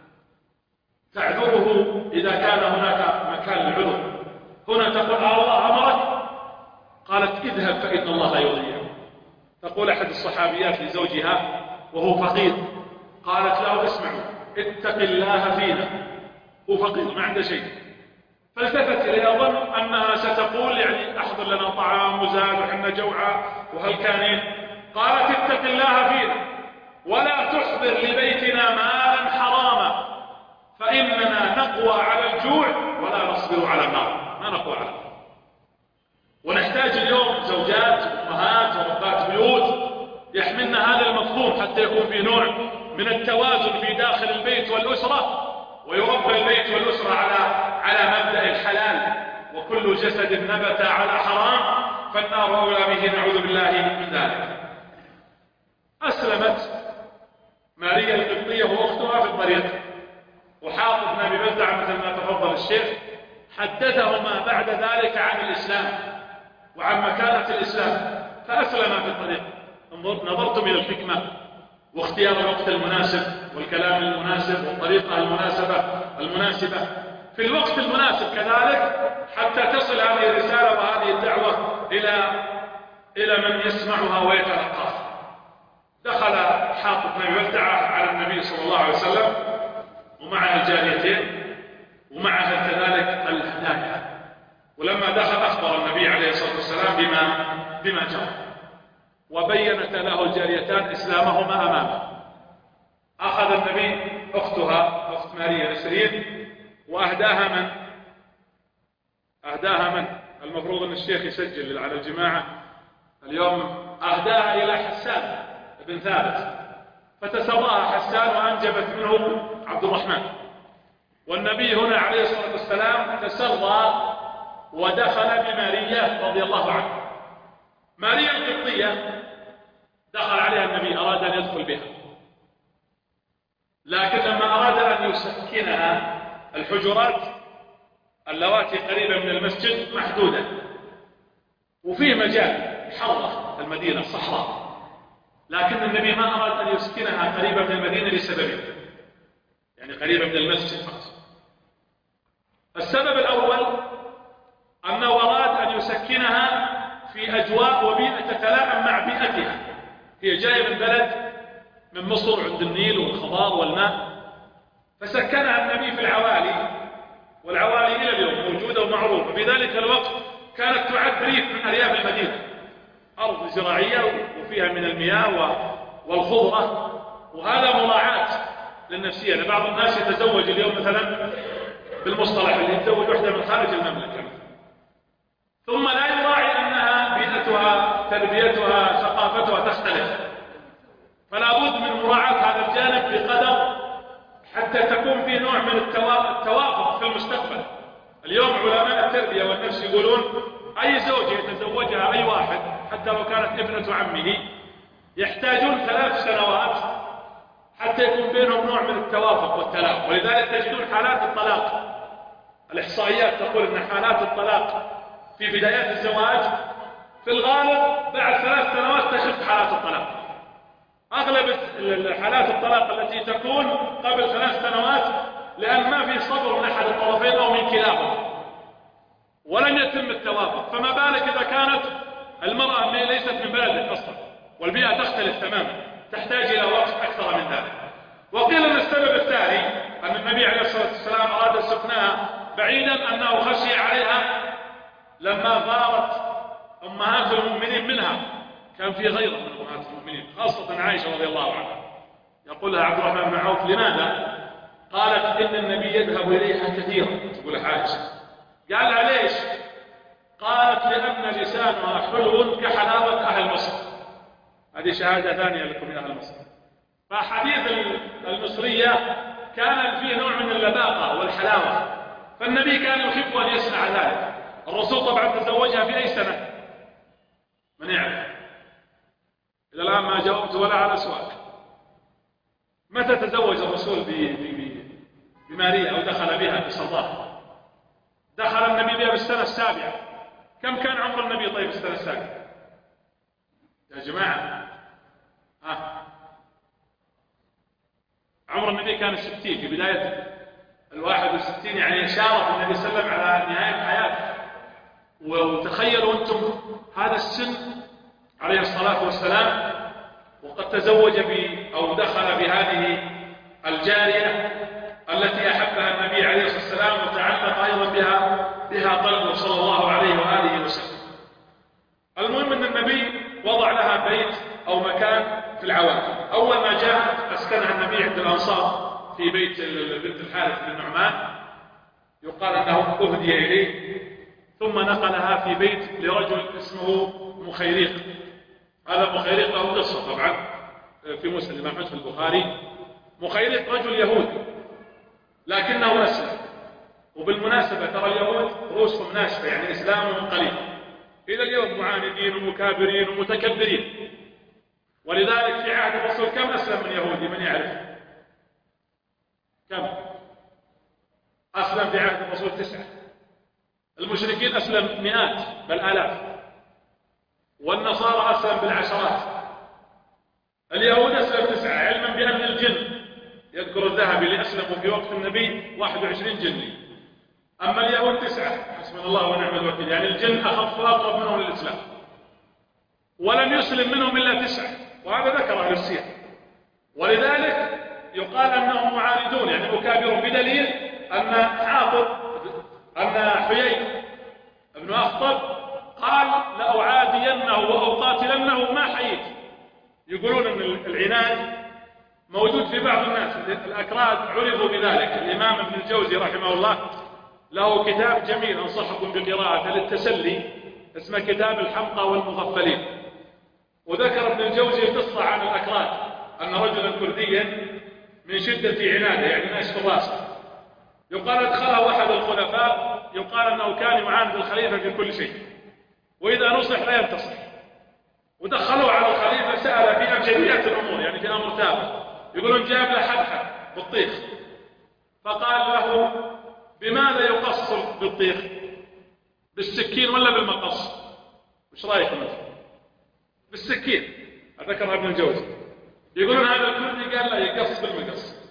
تعذره إذا كان هناك مكان للعذر. هنا تقول: الله أمرك؟ قالت: اذهب فإن الله لا يضيعك. تقول أحد الصحابيات لزوجها وهو فقير، قالت له: اسمعوا، اتق الله فينا. هو فقير ما عنده شيء، فالتفت إليها ظن أنها ستقول يعني أحضر لنا طعام وزاد وحنا جوعى وهلكانين. قالت: اتق الله فينا ولا تحضر لبيتنا مالا حراما، فإننا نقوى على الجوع ولا نصبر على النار. ما نقوى على النار. ونحتاج اليوم زوجات وأمهات وربات بيوت يحملن هذا المفهوم حتى يكون في نوع من التوازن في داخل البيت والأسرة، ويربى البيت والأسرة على مبدأ الحلال. وكل جسد نبت على حرام فالنار أولى به، نعوذ بالله من ذلك. أسلمت ماريا القبطية وأختها في الطريق، وحاطب بن أبي بلتع مثل ما تفضل الشيخ حدثهما بعد ذلك عن الإسلام وعن مكانة الإسلام، فأسلما في الطريق. نظرتم إلى الحكمة واختيار الوقت المناسب والكلام المناسب والطريقة المناسبة في الوقت المناسب كذلك، حتى تصل هذه الرسالة وهذه الدعوة إلى من يسمعها ويتلقاها. دخل حاطب بن أبي بلتعة على النبي صلى الله عليه وسلم ومعها الجاريتين ومعها كذلك الهدايا، ولما دخل أخبر النبي عليه الصلاة والسلام بما جرى، وبينت له الجاريتان إسلامهما أمامه. أخذ النبي أختها أخت ماريا نسرين وأهداها من المفروض أن الشيخ يسجل على الجماعة اليوم، أهداها إلى حسان بن ثابت، فتسراها حسان وأنجبت منه عبد الرحمن. والنبي هنا عليه الصلاة والسلام تسرى ودخل بماريا رضي الله عنها. ماريا القبطية دخل عليها النبي، أراد أن يدخل بها، لكن لما أراد أن يسكنها الحجرات اللواتي قريبة من المسجد محدودة، وفيه مجال حرة المدينة صحراء، لكن النبي ما أراد أن يسكنها قريبة من المدينة لسببين، يعني قريبة من المسجد فقط. السبب الأول أنه أراد أن يسكنها في أجواء وبيئة تتلائم مع بيئتها. هي جاية من بلد من مصر عند النيل والخضار والماء، فسكنها النبي في العوالي، والعوالي إلى اليوم موجودة ومعروفة. في ذلك الوقت كانت تعد ريف من أرياف المدينة، أرض زراعية وفيها من المياه والخضرة، وهذا مراعاة للنفسية. بعض الناس يتزوج اليوم مثلا بالمصطلح اللي يتزوج وحدة من خارج المملكة، ثم لا يراعي أنها بيئتها تربيتها ثقافتها تختلف، فلا بد من مراعاة هذا الجانب بقدر حتى تكون في نوع من التوافق في المستقبل. اليوم علماء التربية والنفس يقولون أي زوجة يتزوجها أي واحد حتى لو كانت ابنة عمه يحتاجون 3 سنوات حتى يكون بينهم نوع من التوافق والتلاق. ولذلك تجدون حالات الطلاق، الإحصائيات تقول أن حالات الطلاق في بدايات الزواج في الغالب بعد 3 سنوات تخف حالات الطلاق. أغلب حالات الطلاق التي تكون قبل 3 سنوات لأن ما في صبر من أحد الطرفين أو من كلاهما ولم يتم التوافق، فما بالك إذا كانت المرأة ليست من بلدك أصلا والبيئة تختلف تماما، تحتاج إلى وقت أكثر من ذلك. وقيل أن السبب الثاني أن النبي عليه الصلاة والسلام أراد سكنها بعيدا، أنه خشي عليها لما غارت أمهات المؤمنين منها، كان في غيرة من أمهات المؤمنين خاصة عائشة رضي الله عنها. يقول لها عبد الرحمن بن عوف: لماذا؟ قالت: إن النبي يذهب إليها كثيرا. تقول عائشة. قال لها: ليش؟ قالت لأن لسانها حلو كحلاوة أهل مصر. هذه شهادة ثانية لكم يا أهل مصر. فحديث المصرية كان فيه نوع من اللباقة والحلاوة، فالنبي كان يحب أن يسمع ذلك. الرسول طبعا تزوجها في أي سنة؟ من يعرف؟ إلى الآن ما جاوبت ولا على سؤال. متى تزوج الرسول بماريا أو دخل بها في صداقة؟ دخل النبي بها بالسنة السابعة. كم كان عمر النبي طيب السنة السابعة يا جماعة؟ عمر النبي كان 60 في بداية 61، يعني شارف النبي صلى الله عليه وسلم على نهاية حياته. وتخيلوا أنتم هذا السن عليه الصلاة والسلام، وقد تزوج أو دخل بهذه الجارية التي أحبها النبي عليه الصلاة والسلام، وتعلق أيضا بها قلبه صلى الله عليه وآله وسلم. المهم أن النبي وضع لها بيت أو مكان في العوالي. أول ما جاءت أسكنها النبي عند الأنصار في بيت بنت الحارث بن نعمان، يقال أنه أهدي إليه، ثم نقلها في بيت لرجل اسمه مخيريق. هذا مخيريق له قصة طبعا في مسلم أحمد في البخاري. مخيريق رجل يهودي لكنه أسلم. وبالمناسبة ترى اليهود رؤوسهم ناشفة، يعني إسلامهم قليل، إلى اليوم معاندين ومكابرين ومتكبرين. ولذلك في عهد الرسول كم أسلم من يهودي؟ من يعرف كم أسلم في عهد الرسول؟ 9. المشركين أسلم مئات بل آلاف، والنصارى أسلم بالعشرات. اليهود أسلم 9، علما بأن الجن، يذكر الذهبي اللي أسلموا في وقت النبي 21 جني، أما اليهود 9. حسبنا الله ونعم الوكيل. يعني الجن أخف وأقرب منهم للإسلام، ولم يسلم منهم إلا 9، وهذا ذكر أهل السير. ولذلك يقال أنهم معاندون، يعني مكابرون، بدليل أن حيي بن أخطب قال لأعادينه وأقاتلنه ما حييت. يقولون أن العناد موجود في بعض الناس، الأكراد عرفوا بذلك. الإمام ابن الجوزي رحمه الله له كتاب جميل أنصحكم بقراءته للتسلي، اسمه كتاب الحمقى والمغفلين. وذكر ابن الجوزي قصة عن الأكراد، أن رجلا كرديا من شدة عناده، يعني ناشف راسه، يقال ادخله أحد الخلفاء، يقال أنه كان يعاند الخليفة في كل شيء، وإذا نصح لا ينتصح. ودخلوا على الخليفة، سأل في أبجديات الأمور، يعني في أمر تافه، يقولون جاب له حبحب بطيخ، فقال له بماذا يقص البطيخ؟ بالسكين ولا بالمقص؟ وش رأيكم انتم؟ بالسكين. ذكرها ابن الجوزي. يقولون هذا الكردي قال لا يقص بالمقص.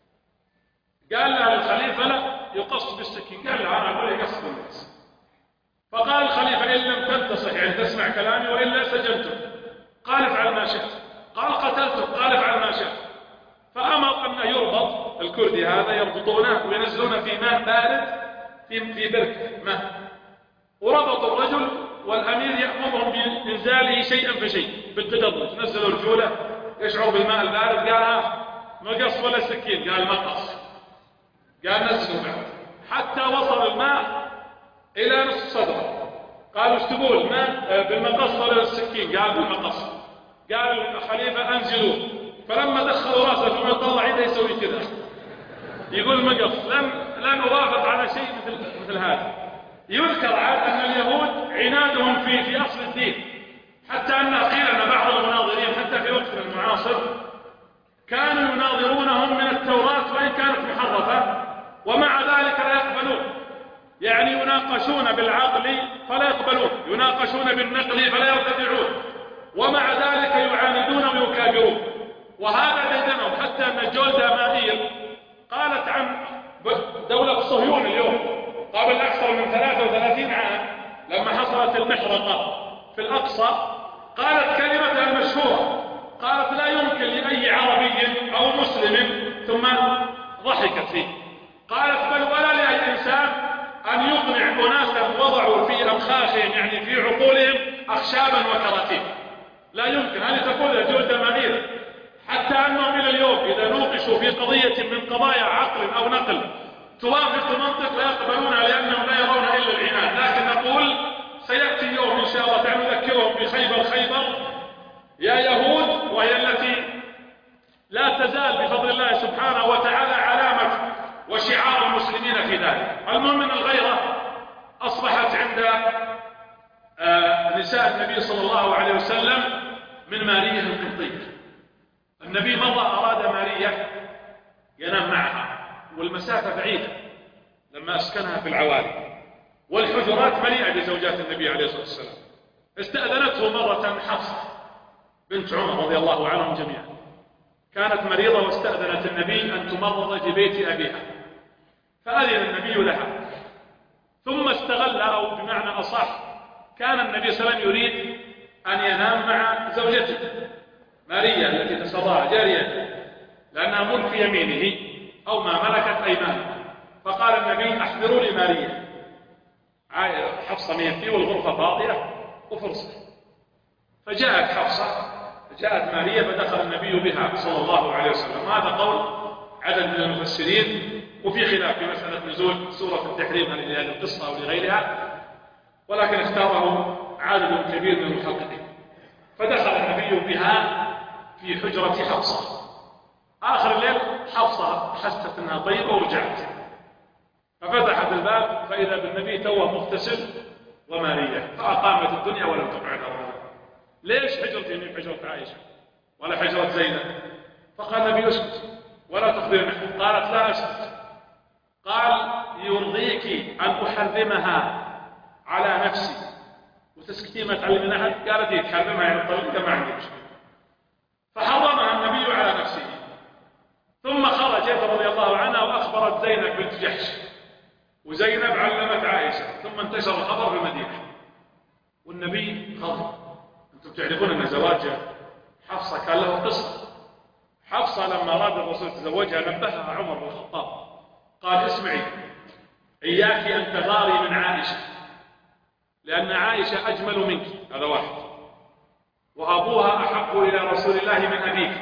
قال له الخليفة لا يقص بالسكين، قال له أنا أقول يقص بالمقص. فقال الخليفة إن لم تنتصح، يعني تسمع كلامي، وإلا سجنته. قال افعل ما شئت. قال قتلته. قال افعل ما شئت. فأمر أن يربط الكردي هذا، يربطونه وينزلونه في ماء بارد في بركة ماء، وربطوا الرجل، والأمير يأمرهم بإنزاله شيئا فشيء بالتدرج. نزلوا رجوله يشعر بالماء البارد، قال مقص ولا سكين؟ قال مقص. قال نزلوا بعد حتى وصل الماء إلى نصف صدره. قالوا ايش تقول، الماء بالمقص ولا السكين؟ قال بالمقص. قال الخليفة أنزلوه. فلما دخلوا راسه ثم طلع يده يسوي كذا، يقول مقص. لن أوافق على شيء مثل هذا. يذكر عاد أن اليهود عنادهم في أصل الدين، حتى أن قيل أن بعض المناظرين حتى في وقتنا المعاصر كانوا يناظرونهم من التوراة وإن كانت محرفة، ومع ذلك لا يقبلون. يعني يناقشون بالعقل فلا يقبلون، يناقشون بالنقل فلا يرتدعون، ومع ذلك يعاندون ويكابرون. وهذا ديدنهم، حتى أن جولدا مائير قالت عن دولة صهيون اليوم قبل أكثر من 33 عام لما حصلت المحرقة في الأقصى، قالت كلمتها المشهورة، قالت لا يمكن لأي عربي أو مسلم، ثم ضحكت فيه، قالت بل ولا لأي إنسان أن يقنع أناسا وضعوا في أمخاخهم، يعني في عقولهم، أخشابا وكراتين. لا يمكن. هذه تقول جولدا مائير. حتى أنهم إلى اليوم إذا نوقشوا في قضية من قضايا عقل أو نقل توافق منطق لا يقبلونها، لأنهم لا يرون إلا العناد. لكن نقول سيأتي يوم إن شاء الله تعالى نذكرهم بخيبر. خيبر يا يهود، وهي التي لا تزال بفضل الله سبحانه وتعالى علامة وشعار المسلمين في ذلك. المهم أن الغيرة أصبحت عند نساء النبي صلى الله عليه وسلم من مارية القبطية. النبي مرة أراد مارية ينام معها، والمسافة بعيدة لما أسكنها في العوالي، والحجرات مليئة بزوجات النبي عليه الصلاة والسلام. استأذنته مرة حفصة بنت عمر رضي الله عنهم جميعا، كانت مريضة واستأذنت النبي أن تمرض في بيت أبيها، فأذن النبي لها. ثم استغل، أو بمعنى أصح كان النبي صلى الله عليه وسلم يريد أن ينام مع زوجته ماريا التي تسرها جارية، لأنها ملك يمينه أو ما ملكت أيمانه. فقال النبي أحضروا لي ماريا. حفصة ميتي والغرفة فاضية وفرصة، فجاءت حفصة، جاءت ماريا فدخل النبي بها صلى الله عليه وسلم. هذا قول عدد من المفسرين، وفي خلاف في مسألة نزول سورة التحريم هل لهذه القصة أو لغيرها، ولكن اختاره عدد كبير من المحققين. فدخل النبي بها في حجرة حفصة. آخر الليل حفصة حست أنها طيبة ورجعت، ففتحت الباب فإذا بالنبي توه مغتسل ومارية، فأقامت الدنيا ولم تقعد أبدا. ليش حجرتي من حجرة عائشة ولا حجرة زينب؟ فقال النبي اسكت ولا تخبرنا. قالت لا أسكت. قال يرضيك أن أحرمها على نفسي وتسكتي ما تعلمين أحد؟ قالت لي تحرمها يعني الطريقة ما عندي مشكلة. فحرمها النبي على نفسه. ثم خرجت رضي الله عنها وأخبرت زينب بنت جحش، وزينب علمت عائشة، ثم انتشر الخبر في المدينة. والنبي غضب. أنتم تعرفون أن زواج حفصة كان له قصة. حفصة لما أراد الرسول تزوجها نبهها عمر بن الخطاب، قال اسمعي إياك أن تغاري من عائشة، لأن عائشة أجمل منك، هذا واحد، وأبوها أحب إلى رسول الله من أبيك،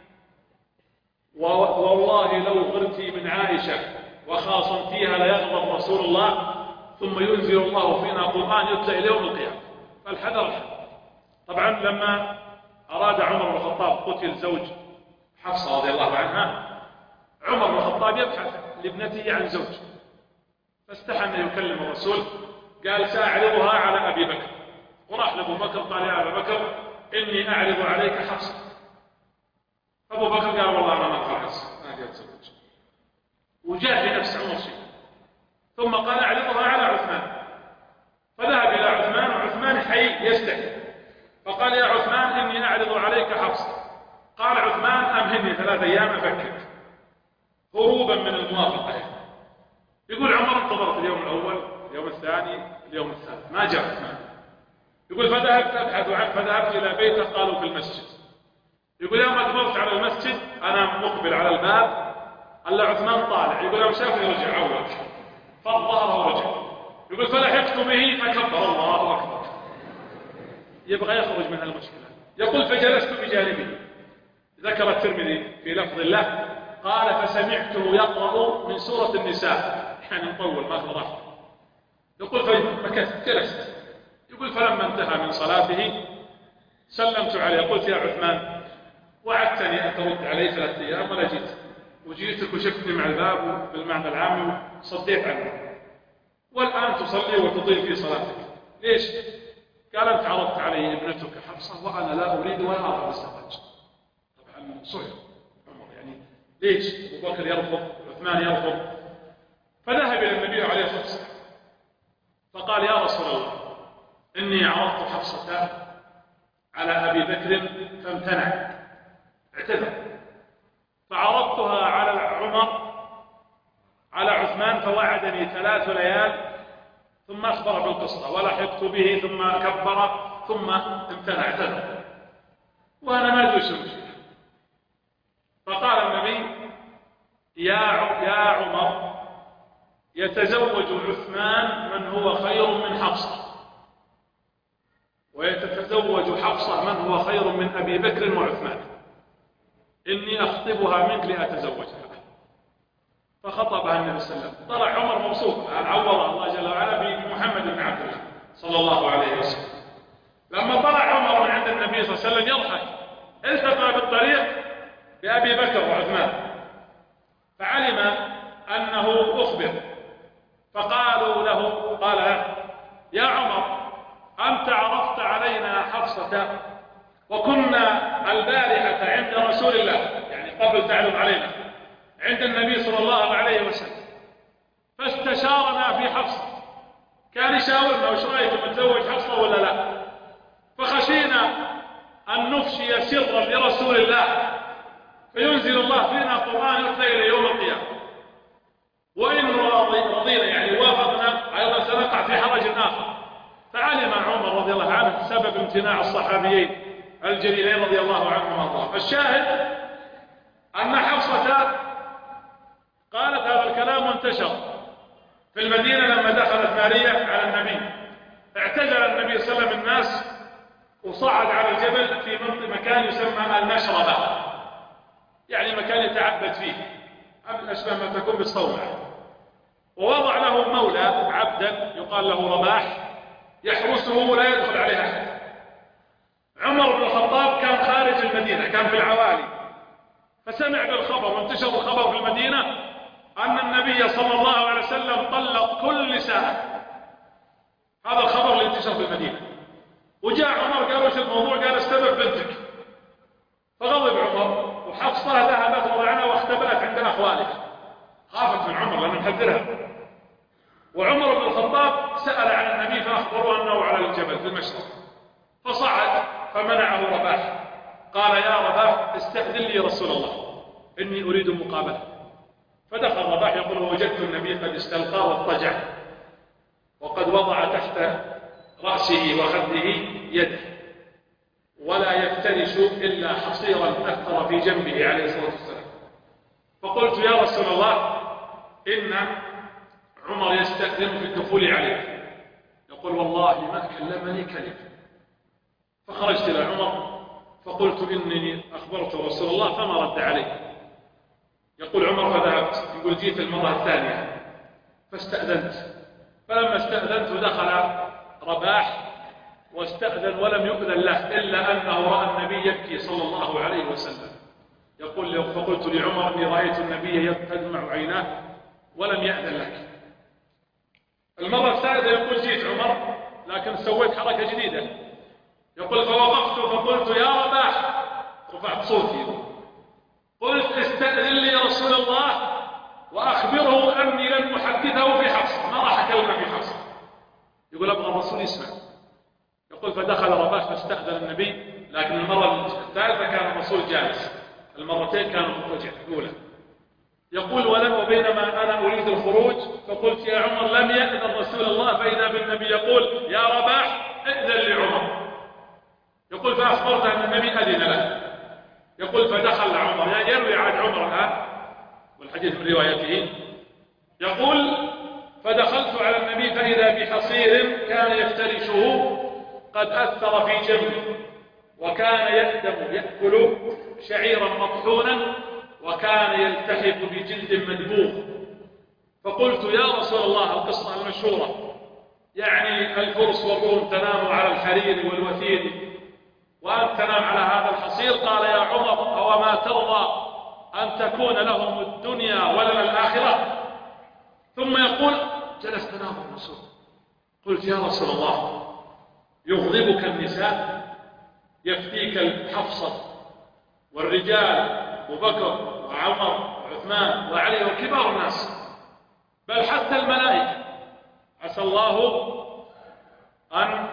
والله لو غرت من عائشة وخاصمتيها ليغضب رسول الله، ثم ينزل الله فينا قرآن يتلى إلى يوم القيامة. فالحذر الحذر. طبعا لما أراد عمر بن الخطاب قتل زوج حفصة رضي الله عنها، عمر بن الخطاب يبحث لابنته عن زوج، فاستحى أن يكلم الرسول، قال سأعرضها على أبي بكر. وراح لأبو بكر قال يا أبا بكر إني أعرض عليك حفصة. أبو بكر قال والله أنا ما أخلص ما أجي أتزوج، وجاء في نفس عمر شيء. ثم قال أعرضها على عثمان، فذهب إلى عثمان، وعثمان حي يستحي، فقال يا عثمان إني أعرض عليك حفصة. قال عثمان أمهلني 3 أيام أفكر، هروبا من الموافقة. يقول عمر انتظرت اليوم الأول، اليوم الثاني، اليوم الثالث، ما جاء عثمان. يقول فذهبت أبحث عنه، فذهبت إلى بيته، قالوا في المسجد. يقول يوم أقبلت على المسجد أنا مقبل على الباب، ألا عثمان طالع. يقول يوم شافني رجع عود، فالظهر ورجع. يقول فلحقت به فكبر الله أكبر، يبغى يخرج من المشكلة. يقول فجلست بجانبه. ذكر الترمذي في لفظ الله قال فسمعته يقرأ من سورة النساء، يعني مطول ما أخذ راحته. يقول فمكثت جلست. يقول فلما انتهى من صلاته سلمت عليه، قلت يا عثمان وعدتني أن ترد علي 3 أيام ولا جيت، وجيتك وشفتني مع الباب بالمعنى العام وصديت عنه، والآن تصلي وتطيل في صلاتك، ليش؟ قال أنت عرضت علي ابنتك حفصة وأنا لا أريد ولا أرغب الزواج. طبعا صعب عمر، يعني ليش؟ أبو بكر يرفض، عثمان يرفض. فذهب إلى النبي عليه الصلاة والسلام فقال يا رسول الله إني عرضت حفصة على أبي بكر فامتنع، اعتذر. فعرضتها على عمر على عثمان فوعدني 3 ليال، ثم أخبر بالقصة ولحقت به ثم كبر ثم امتنع، اعتذر، وأنا ما أدري شو المشكلة. فقال النبي يا عمر يتزوج عثمان من هو خير من حفصة، ويتزوج حفصة من هو خير من أبي بكر وعثمان، إني أخطبها منك لأتزوجها. فخطبها النبي صلى الله عليه وسلم. طلع عمر مبسوط، عوض الله جل وعلا بمحمد بن عبد الله، صلى الله عليه وسلم. لما طلع عمر من عند النبي صلى الله عليه وسلم يضحك، التقى بالطريق بأبي بكر وعثمان، فعلم أنه أخبر، فقالوا له، قال له: يا عمر، أنت عرضت علينا حفصة وكنا البارحة عند رسول الله، يعني قبل تعرض علينا، عند النبي صلى الله عليه وسلم، فاستشارنا في حفصة، كان يشاورنا وش رايكم نتزوج حفصة ولا لا، فخشينا أن نفشي سرا لرسول الله فينزل الله فينا قرآن يتلى إلى يوم القيامة، وإن رضينا يعني وافقنا أيضا سنقع في حرج آخر. فعلم عمر رضي الله عنه سبب امتناع الصحابيين الجليلين رضي الله عنهم وارضاهم. الشاهد أن حفصة قالت هذا الكلام وانتشر في المدينة لما دخلت ماريا على النبي، اعتزل النبي صلى الله عليه وسلم الناس وصعد على الجبل في مكان يسمى المشربة، يعني مكان يتعبد فيه، أشبه ما تكون بالصومعة، ووضع له مولى عبدا يقال له رباح يحرسه ولا يدخل عليه أحد. عمر بن الخطاب كان خارج المدينة، كان في العوالي، فسمع بالخبر وانتشر الخبر في المدينة أن النبي صلى الله عليه وسلم طلق كل نساء. هذا الخبر اللي انتشر في المدينة، وجاء عمر قال: وش الموضوع؟ قال: السبب بنتك. فغضب عمر، وحفصة ذهبت وضعنا واختبأت عند أخوالها، خافت من عمر لأنه محذرها. وعمر بن الخطاب سأل عن النبي فأخبروه أنه على الجبل في المشرق، فصعد فمنعه رباح، قال: يا رباح استأذن لي رسول الله إني أريد مقابلة. فدخل رباح يقول: وجدت النبي قد استلقى واضطجع، وقد وضع تحت رأسه وخده يده، ولا يفترش إلا حصيرا أثر في جنبه عليه الصلاة والسلام. فقلت: يا رسول الله، إن عمر يستأذن في الدخول عليك. يقول: والله ما كلمني كلمة. فخرجت إلى عمر فقلت: إني أخبرت رسول الله فما رد علي. يقول عمر: فذهبت، يقول جيت المرة الثانية فاستأذنت، فلما استأذنت دخل رباح واستأذن ولم يؤذن له إلا أنه رأى النبي يبكي صلى الله عليه وسلم. يقول: فقلت لعمر: إني رأيت النبي تدمع عيناه ولم يأذن لك. المرة الثالثة يقول جيت عمر لكن سويت حركة جديدة، يقول: فوقفت فقلت: يا رباح، رفعت صوتي قلت: استأذن لي رسول الله وأخبره أني لن أحدثه في حفصة، ما راح أكلمه في حفصة. يقول: أبغى الرسول يسمع. يقول: فدخل رباح فاستأذن النبي، لكن المرة الثالثة كان الرسول جالس، المرتين كانوا مضطجع الأولى. يقول: وبينما أنا أريد الخروج فقلت: يا عمر، لم يأذن رسول الله، فإذا بالنبي يقول: يا رباح ائذن لعمر. يقول: فأخبرت أن النبي أذن له. يقول: فدخل عمر، يروي عن عمر الآن والحديث من روايته، يقول: فدخلت على النبي فإذا بحصير كان يفترشه قد أثر في جنبه، وكان يأكل شعيرا مطحونا، وكان يلتحف بجلد مدبوغ. فقلت: يا رسول الله، القصة المشهورة، يعني الفرس والروم تنام على الحرير والوثير وأنت تنام على هذا الحصير. قال: يا عمر، أو ما ترضى أن تكون لهم الدنيا ولنا الآخرة؟ ثم يقول: جلست نام الرسول. قلت: يا رسول الله، يغضبك النساء؟ يفتيك الحفصة والرجال أبو بكر وعمر وعثمان وعلي وكبار الناس، بل حتى الملائكة. عسى الله أن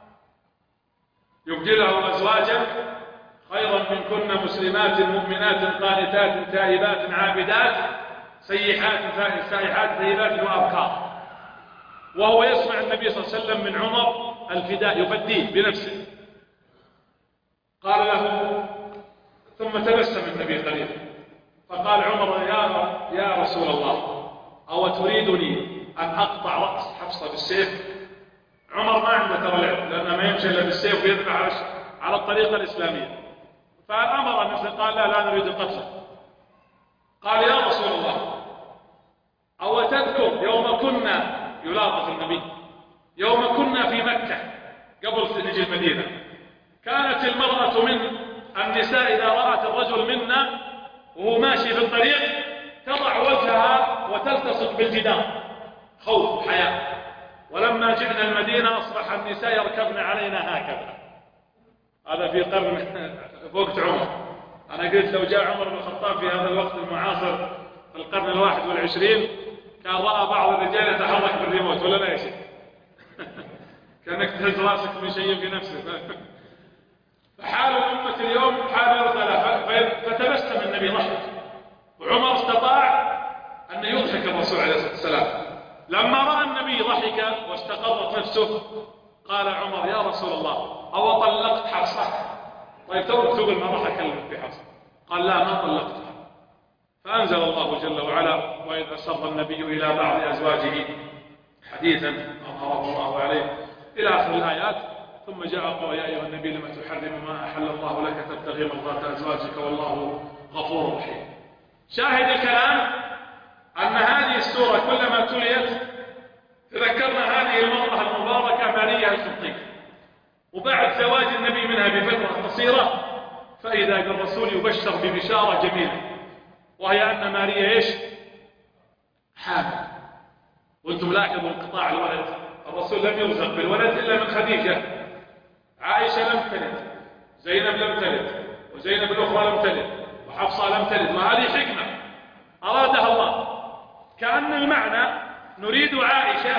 يبدله أزواجا خيرا منكن مسلمات مؤمنات قانتات تائبات عابدات سيحات سائحات ثيبات وأبكار. وهو يسمع النبي صلى الله عليه وسلم من عمر الفداء، يفديه بنفسه. قال له، ثم تبسم النبي قليلا فقال عمر: يا رسول الله، أو تريدني أن أقطع رأس حفصة بالسيف؟ عمر ما عنده ترى لعب، لأنه ما يمشي إلا بالسيف ويذبح على الطريقة الإسلامية. فأمر النبي قال: لا نريد قتله. قال: يا رسول الله، أو تذكر يوم كنا، يلاطف النبي، يوم كنا في مكة قبل نجي المدينة، كانت المرأة من النساء إذا رأت الرجل منا وهو ماشي في الطريق تضع وجهها وتلتصق بالجدار خوف حياة. ولما جئنا المدينة أصبح النساء يركبن علينا هكذا. هذا في وقت عمر. أنا قلت لو جاء عمر بن الخطاب في هذا الوقت المعاصر في القرن 21 كان رأى بعض الرجال يتحرك بالريموت، ولا لا يا شيخ؟ كأنك تهز راسك من شيء في نفسه. فحال الأمة اليوم حال يرثى، فتبسم النبي ضحك، وعمر استطاع أن يضحك الرسول عليه الصلاة والسلام. لما رأى النبي ضحك واستقرت نفسه قال عمر: يا رسول الله، أو طلقت حفصة؟ طيب توك تقول ما راح أكلمك في حفصة. قال: لا، ما طلقتها. فأنزل الله جل وعلا: وإذا سر النبي إلى بعض أزواجه حديثا أظهره الله عليه إلى آخر الآيات. ثم جاء قول: يا أيها النبي لم تحرم ما أحل الله لك تبتغي مرضات أزواجك والله غفور رحيم. شاهد الكلام أن هذه السورة كلما تليت تذكرنا هذه المرأة المباركة ماريا القبطية، وبعد زواج النبي منها بفترة قصيرة فإذا بالرسول يبشر ببشارة جميلة، وهي أن ماريا إيش؟ حامل. وأنتم لاحظوا انقطاع الولد، الرسول لم يرزق بالولد إلا من خديجة. عائشة لم تلد، زينب لم تلد، وزينب الأخرى لم تلد، وحفصة لم تلد، وهذه حكمة أرادها الله. كأن المعنى نريد عائشة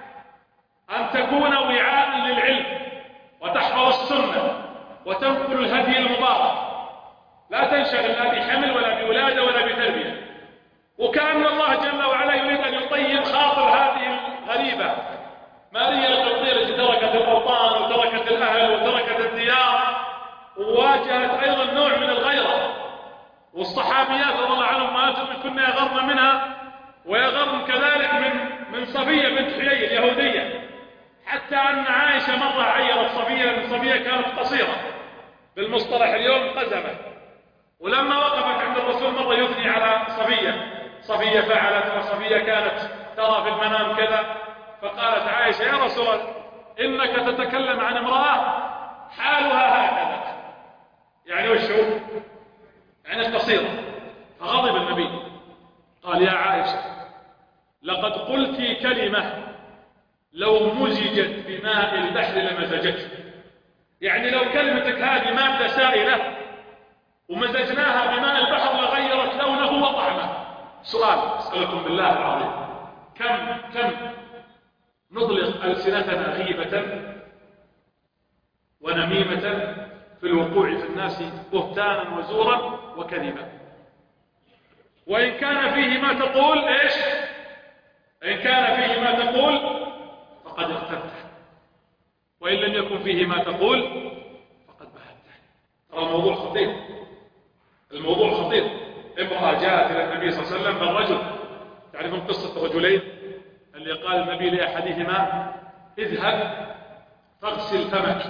أن تكون وعاء للعلم وتحفظ السنة وتنقل الهدي المبارك، لا تنشغل لا بحمل ولا بولادة ولا بتربية. وكأن الله جل وعلا يريد أن يطيب خاطر هذه الغريبة ماريا القبطية التي تركت الأوطان وتركت الأهل وتركت الديار وواجهت أيضا نوع من الغيرة. والصحابيات رضي الله عنهم أمهاتهم كنا يغرن منها ويغرن كذلك من صفية بنت حيي اليهودية، حتى أن عائشة مرة عيرت صفية لأن صفية كانت قصيرة بالمصطلح اليوم قزمة. ولما وقفت عند الرسول مرة يثني على صفية فعلت وصفية كانت ترى في المنام كذا، فقالت عائشة: يا رسول الله، إنك تتكلم عن امرأة حالها هكذا، يعني وشو؟ يعني قصيرة. فغضب النبي قال: يا عائشة، لقد قلت كلمة لو مزجت بماء البحر لمزجته. يعني لو كلمتك هذه مادة سائلة ومزجناها بماء البحر لغيرت لونه وطعمه. سؤال أسألكم بالله العظيم: كم نطلق ألسنتنا غيبة ونميمة في الوقوع في الناس بهتانا وزورا وكذبا؟ وإن كان فيه ما تقول إيش؟ إن كان فيه ما تقول فقد اغتبته، وإن لم يكن فيه ما تقول فقد بهته. ترى الموضوع خطير، الموضوع خطير. امرأة جاءت إلى النبي صلى الله عليه وسلم بالرجل، تعرفون قصة الرجلين اللي قال النبي لأحدهما: اذهب فاغسل فمك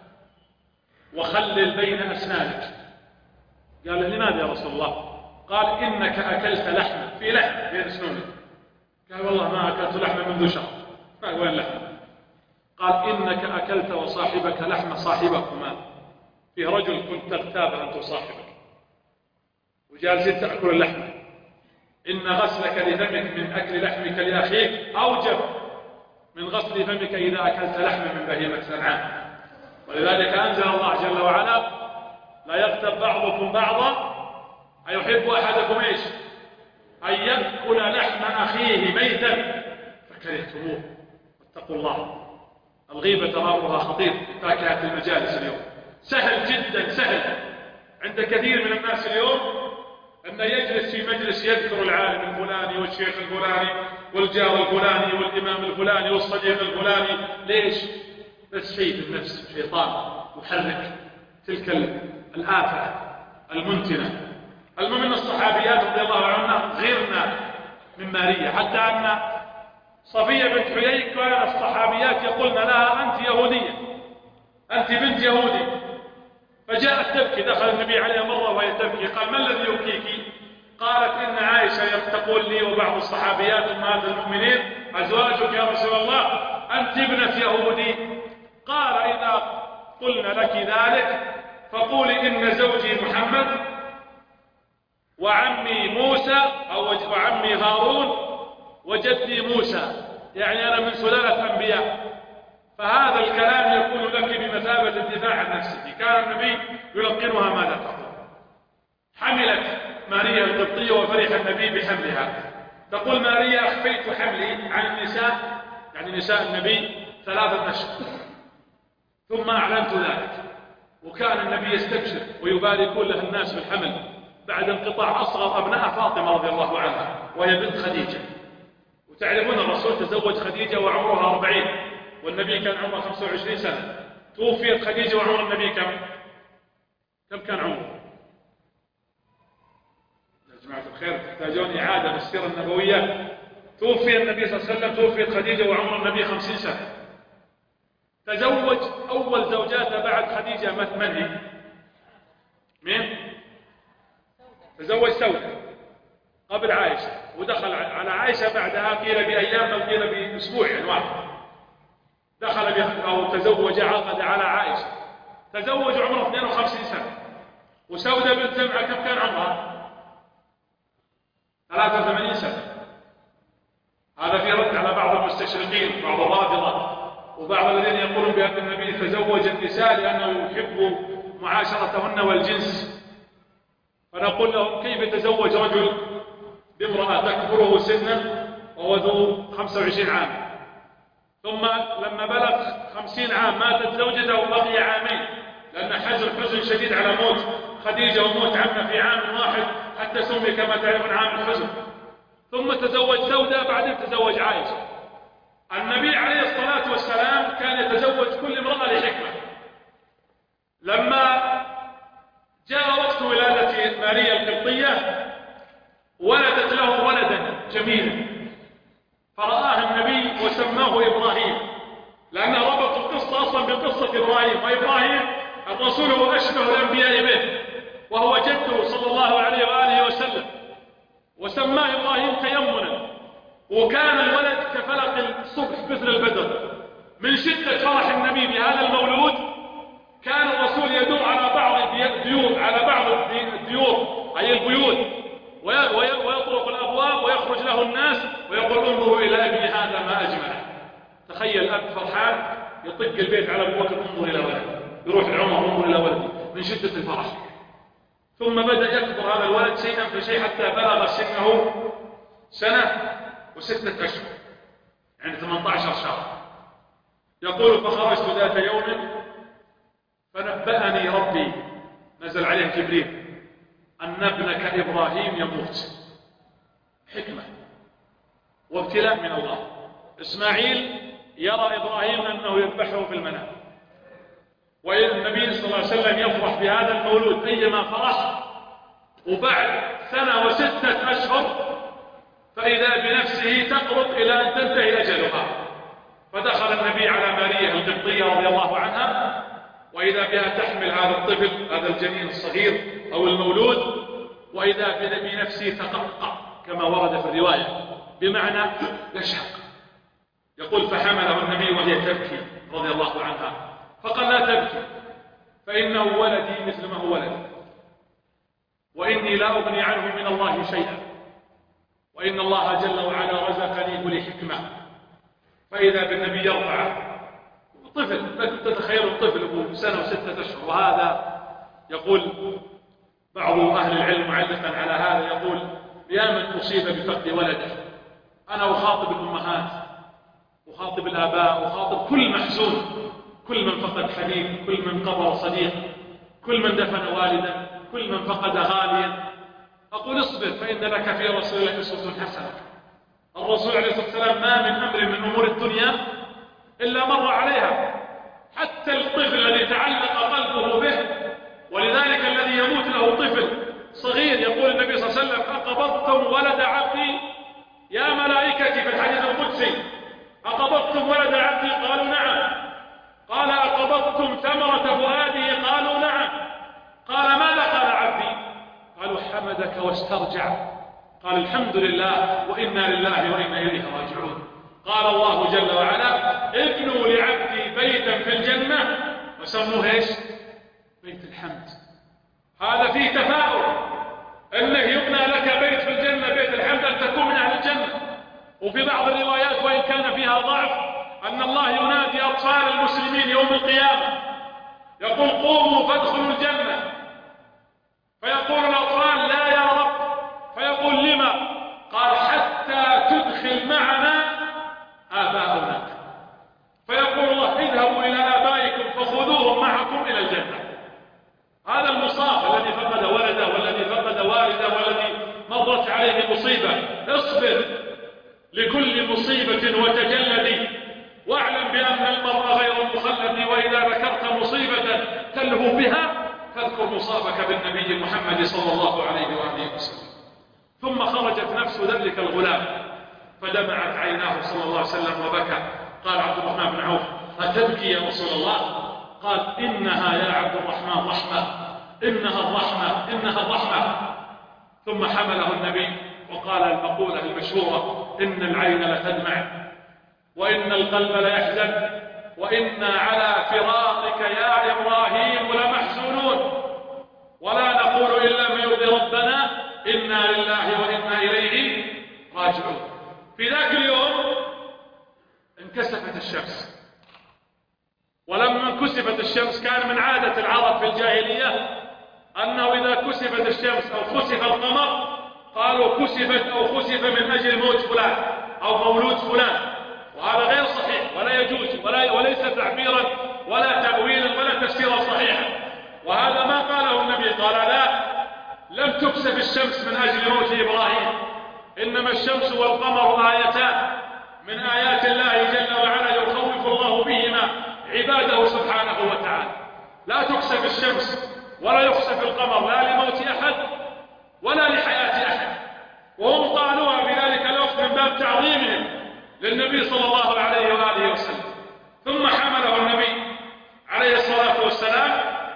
وخلل بين أسنانك. قال: لماذا يا رسول الله؟ قال: إنك أكلت لحما، في لحم بين أسنانك. قال: والله ما أكلت لحما منذ شهر. قال: وين لحم؟ قال: إنك أكلت وصاحبك لحم صاحبكما. في رجل كنت تغتاب أنت وصاحبك وجالسين تأكل اللحم. إن غسلك لفمك من أكل لحمك لأخيك أوجب من غسل فمك إذا أكلت لحما من بهيمة سنعان. ولذلك أنزل الله جل وعلا: لا يغتب بعضكم بعضا أيحب أحدكم إيش؟ أن يأكل لحم أخيه ميتا فكرهتموه. اتقوا الله. الغيبة أمرها خطير في فاكهة المجالس اليوم. سهل جدا، سهل عند كثير من الناس اليوم أن يجلس في مجلس يذكر العالم الفلاني والشيخ الفلاني والجار الفلاني والإمام الفلاني والصديق الفلاني. ليش؟ بس شيء في النفس، شيطان يحرك تلك الآفة المنتنة. المهم أن الصحابيات رضي الله عنهن غيرنا من ماريا، حتى أن صفية بنت حيي كان الصحابيات يقولن لها: أنت يهودية، أنت بنت يهودي. فجاءت تبكي، دخل النبي عليها مرة وهي تبكي، قال: ما الذي يبكيك؟ قالت: إن عائشة تقول لي وبعض الصحابيات أمهات المؤمنين: أزواجك يا رسول الله أنت ابنة يهودي. قال إذا قلنا لك ذلك فقولي إن زوجي محمد وعمي موسى أو وعمي هارون وجدي موسى، يعني أنا من سلالة أنبياء. فهذا الكلام يكون لك بمثابة الدفاع عن نفسك. كان النبي يلقنها ماذا تقول. حملت ماريا القبطية وفرح النبي بحملها. تقول ماريا أخفيت حملي عن النساء، يعني نساء النبي 3 أشهر، ثم أعلنت ذلك. وكان النبي يستبشر ويباركون له الناس بالحمل بعد انقطاع أصغر أبناء فاطمة رضي الله عنها وهي بنت خديجة. وتعرفون الرسول تزوج خديجة وعمرها 40 والنبي كان عمره 25 سنة. توفيت خديجة وعمر النبي كم كان عمره؟ يا جماعة الخير تحتاجون إعادة بالسيرة النبوية. توفي النبي صلى الله عليه وسلم، توفيت خديجة وعمر النبي 50 سنة. تزوج أول زوجاته بعد خديجة من هي؟ مين؟ تزوج سودة قبل عائشة، ودخل على عائشة بعدها قيل بأيام أو قيل بأسبوع يعني واحد. دخل أو تزوج عقد على عائشة. تزوج عمره 52 سنة. وسودة بنت زمعة كم كان عمرها؟ 83 سنة. هذا في رد على بعض المستشرقين، بعض الرافضة وبعض الذين يقولون بأن النبي تزوج النساء لأنه يحب معاشرتهن والجنس. فنقول لهم كيف تزوج رجل بامرأة تكبره سنا وهو ذو 25 عام، ثم لما بلغ 50 عام ماتت زوجته وبقي عامين، لأن حزن شديد على موت خديجة وموت عمه في عام واحد حتى سمي كما تعرفون عام الحزن. ثم تزوج سودة، بعدين تزوج عائشة. النبي عليه الصلاة والسلام كان يتزوج كل امرأة لحكمة. لما جاء وقت ولادة ماريا القبطية ولدت له ولدا جميلا، فرآه النبي وسماه إبراهيم، لأنه ربط القصة أصلا بقصة إبراهيم، وإبراهيم الرسول هو أشبه الأنبياء به وهو جده صلى الله عليه وآله وسلم، وسماه إبراهيم تيمنا. وكان الولد كفلق الصبح مثل البدر. من شدة فرح النبي بهذا المولود كان الرسول يدور على بعض الديور أي البيوت ويطرق الأبواب ويخرج له الناس ويقول انظروا إلى ابني هذا ما أجمله. تخيل الأب فرحان يطق البيت على أبو بكر انظر إلى ولدي، يروح العمر انظر إلى ولدي من شدة الفرح. ثم بدأ يكبر هذا الولد شيئا فشيء حتى بلغ سنه 1 و6 أشهر، يعني 18 شهر. يقول فخرجت ذات يوم فنبأني ربي، نزل عليه جبريل، أن ابنك إبراهيم يموت. حكمة وابتلاء من الله. إسماعيل يرى إبراهيم أنه يذبحه في المنام، والنبي صلى الله عليه وسلم يفرح بهذا المولود أيما فرح. وبعد 1 و6 أشهر فإذا بنفسه تقرب إلى أن تنتهي أجلها. فدخل النبي على ماريا القبطية رضي الله عنها، وإذا بها تحمل هذا الطفل، هذا الجنين الصغير أو المولود، وإذا بنفسه تقطع كما ورد في الرواية، بمعنى يشهق. يقول فحمله النبي وهي تبكي رضي الله عنها، فقال لا تبكي فإنه ولدي مثل ما هو ولدي، وإني لا أغني عنه من الله شيئا، وإن الله جل وعلا رزقني لحكمة. فإذا بالنبي يرضع طفل، لكن تتخيل الطفل ابو 1 و6 أشهر. وهذا يقول بعض أهل العلم معلقا على هذا، يقول يا من أصيب بفقد ولده، أنا أخاطب الأمهات، أخاطب الآباء، أخاطب كل محزون، كل من فقد حبيب، كل من قبر صديق، كل من دفن والدا، كل من فقد غاليا. أقول اصبر فإن لك في رسول الله أسوة حسنة. الرسول عليه الصلاة والسلام ما من أمر من أمور الدنيا إلا مر عليها، حتى الطفل الذي تعلق قلبه به. ولذلك الذي يموت له طفل صغير يقول النبي صلى الله عليه وسلم أقبضتم ولد عبدي يا ملائكتي في الحديث القدسي، أقبضتم ولد عبدي؟ قالوا نعم. قال أقبضتم ثمرة فؤاده؟ قالوا نعم. قال ماذا قال عبدي؟ قالوا حمدك واسترجع. قال الحمد لله وإنا لله وإنا إليه راجعون. قال الله جل وعلا ابنوا لعبدي بيتا في الجنة وسموه ايش؟ بيت الحمد. هذا فيه تفاؤل انه يبنى لك بيت في الجنة بيت الحمد ان تكون من اهل الجنة. وفي بعض الروايات وان كان فيها ضعف ان الله ينادي اطفال المسلمين يوم القيامة يقول قوموا فادخلوا الجنة، فيقول الاطفال لا يا رب، فيقول لما؟ قال حتى تدخل معنا آباؤنا، فيقول الله اذهبوا إلى آبائكم فخذوهم معكم إلى الجنة. هذا المصاب الذي فقد ولده والذي فقد والده والذي مرت عليه مصيبة، اصبر لكل مصيبة وتجلدي، واعلم بأن المرء غير مخلد، وإذا ذكرت مصيبة تلهو بها فاذكر مصابك بالنبي محمد صلى الله عليه وآله وسلم. ثم خرجت نفس ذلك الغلام فدمعت عيناه صلى الله عليه وسلم وبكى. قال عبد الرحمن بن عوف أتبكي يا رسول الله؟ قال إنها يا عبد الرحمن رحمة، إنها الرحمة، إنها الرحمة. ثم حمله النبي وقال المقولة المشهورة إن العين لتدمع وإن القلب ليحزن وإنا على فراقك يا إبراهيم لمحزونون ولا نقول إلا ما يرضي ربنا إنا لله وإنا إليه راجعون. في ذاك اليوم انكسفت الشمس، ولما انكسفت الشمس كان من عادة العرب في الجاهلية أنه إذا كسفت الشمس أو خسف القمر قالوا كسفت أو خسف من أجل موت فلان أو مولود فلان، وهذا غير صحيح ولا يجوز وليس تعبيرا ولا تأويلا ولا تفسيرا صحيحا. وهذا ما قاله النبي، قال لا، لم تكسف الشمس من أجل موت إبراهيم، إنما الشمس والقمر آيتان من آيات الله جل وعلا يخوف الله بهما عباده سبحانه وتعالى. لا تكسف الشمس ولا يخسف القمر لا لموت أحد ولا لحياة أحد، وهم قالوها بذلك الوقت من باب تعظيمهم للنبي صلى الله عليه وآله وسلم. ثم حمله النبي عليه الصلاة والسلام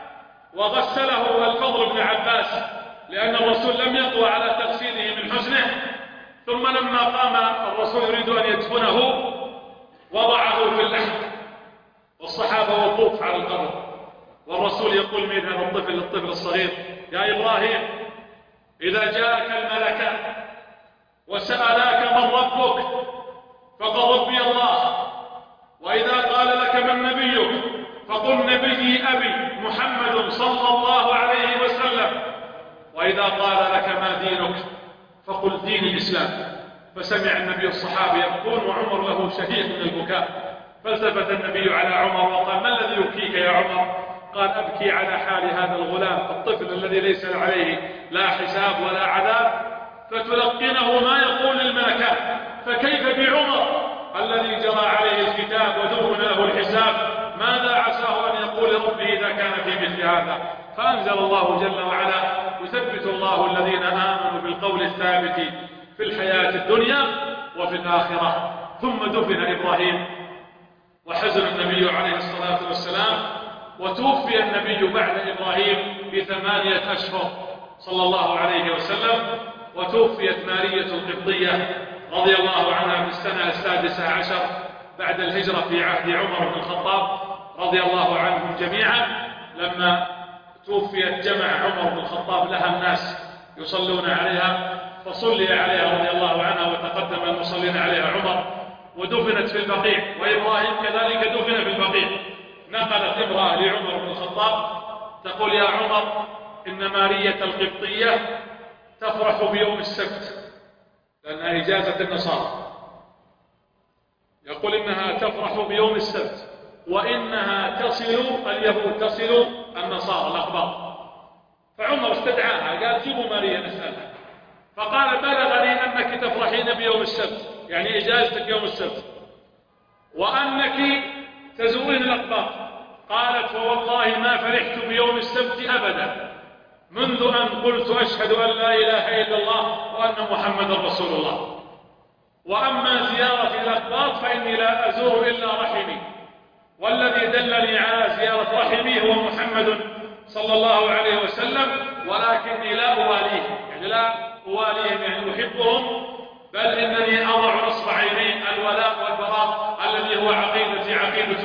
وغسله الفضل بن عباس لأن الرسول لم يقوى على تغسيله من حزنه. ثم لما قام الرسول يريد أن يدفنه وضعه في اللحد والصحابة وقوف على القبر، والرسول يقول من هذا الطفل للطفل الصغير يا إبراهيم إذا جاءك الملكان وسألاك من ربك فقل ربي الله، وإذا قال لك من نبيك فقل نبيي أبي محمد صلى الله عليه وسلم، وإذا قال لك ما دينك فقل دين الإسلام. فسمع النبي الصحابة يبكون وعمر له شهيق من البكاء، فالتفت النبي على عمر وقال ما الذي يبكيك يا عمر؟ قال أبكي على حال هذا الغلام الطفل الذي ليس عليه لا حساب ولا عذاب فتلقنه ما يقول الملكان، فكيف بعمر الذي جرى عليه الكتاب ودون له الحساب؟ ماذا عساه أن يقول ربي إذا كان في مثل هذا؟ فأنزل الله جل وعلا يثبت الله الذين آمنوا بالقول الثابت في الحياة الدنيا وفي الآخرة. ثم دفن إبراهيم وحزن النبي عليه الصلاة والسلام، وتوفي النبي بعد إبراهيم ب8 أشهر صلى الله عليه وسلم. وتوفيت مارية القبطية رضي الله عنها في السنة 16 بعد الهجرة في عهد عمر بن الخطاب رضي الله عنهم جميعا. لما توفيت جمع عمر بن الخطاب لها الناس يصلون عليها فصلي عليها رضي الله عنها وتقدم المصلين عليها عمر، ودفنت في البقيع، وإبراهيم كذلك دفن في البقيع. نقلت امرأة لعمر بن الخطاب تقول يا عمر إن مارية القبطية تفرح بيوم السبت لأنها إجازة النصارى، يقول إنها تفرح بيوم السبت وإنها تصل اليهود تصل النصارى الأخبار. فعمر استدعاها قال جيبوا ماريا نسألها، فقال بلغني أنك تفرحين بيوم السبت يعني إجازتك يوم السبت وأنك تزورين الأقباط. قالت فوالله ما فرحت بيوم السبت أبدا منذ أن قلت أشهد أن لا إله إلا الله وأن محمد رسول الله، وأما زيارة الأقباط فإني لا أزور إلا رحمي، والذي دلني على زيارة رحمي هو محمد صلى الله عليه وسلم، ولكني لا أواليهم يعني لا أواليهم يعني أحبهم، بل إنني أضع نصب عيني الولاء والبراء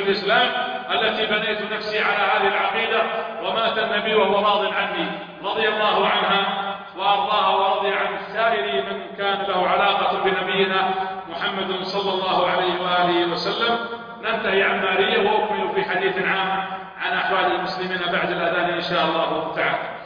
الإسلام التي بنيت نفسي على هذه العقيدة، ومات النبي وهو راض عني، رضي الله عنها وأرضاها ورضي عن سائر من كان له علاقة بنبينا محمد صلى الله عليه وآله وسلم. ننتهي عن مارية وأكمل في حديث عام عن أحوال المسلمين بعد الأذان إن شاء الله تعالى.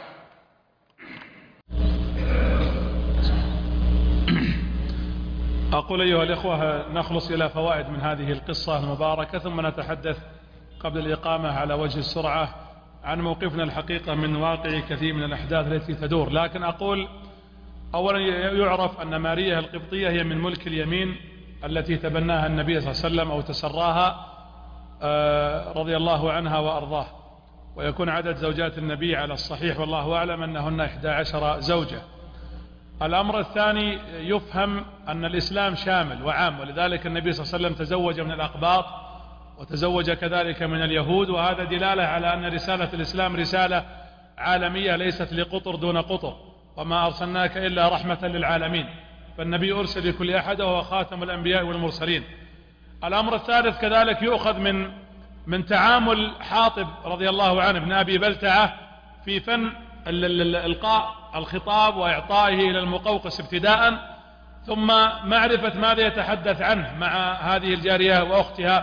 أقول أيها الإخوة نخلص إلى فوائد من هذه القصة المباركة، ثم نتحدث قبل الإقامة على وجه السرعة عن موقفنا الحقيقة من واقع كثير من الأحداث التي تدور. لكن أقول أولا يعرف أن مارية القبطية هي من ملك اليمين التي تبناها النبي صلى الله عليه وسلم أو تسراها رضي الله عنها وأرضاه، ويكون عدد زوجات النبي على الصحيح والله أعلم أنهن 11 زوجة. الأمر الثاني يفهم أن الإسلام شامل وعام، ولذلك النبي صلى الله عليه وسلم تزوج من الأقباط وتزوج كذلك من اليهود، وهذا دلالة على أن رسالة الإسلام رسالة عالمية ليست لقطر دون قطر، وما أرسلناك إلا رحمة للعالمين، فالنبي أرسل لكل أحد وهو خاتم الأنبياء والمرسلين. الأمر الثالث كذلك يؤخذ من تعامل حاطب رضي الله عنه ابن أبي بلتعة في فن إلقاء الخطاب وإعطائه إلى المقوقس ابتداء، ثم معرفة ماذا يتحدث عنه مع هذه الجارية وأختها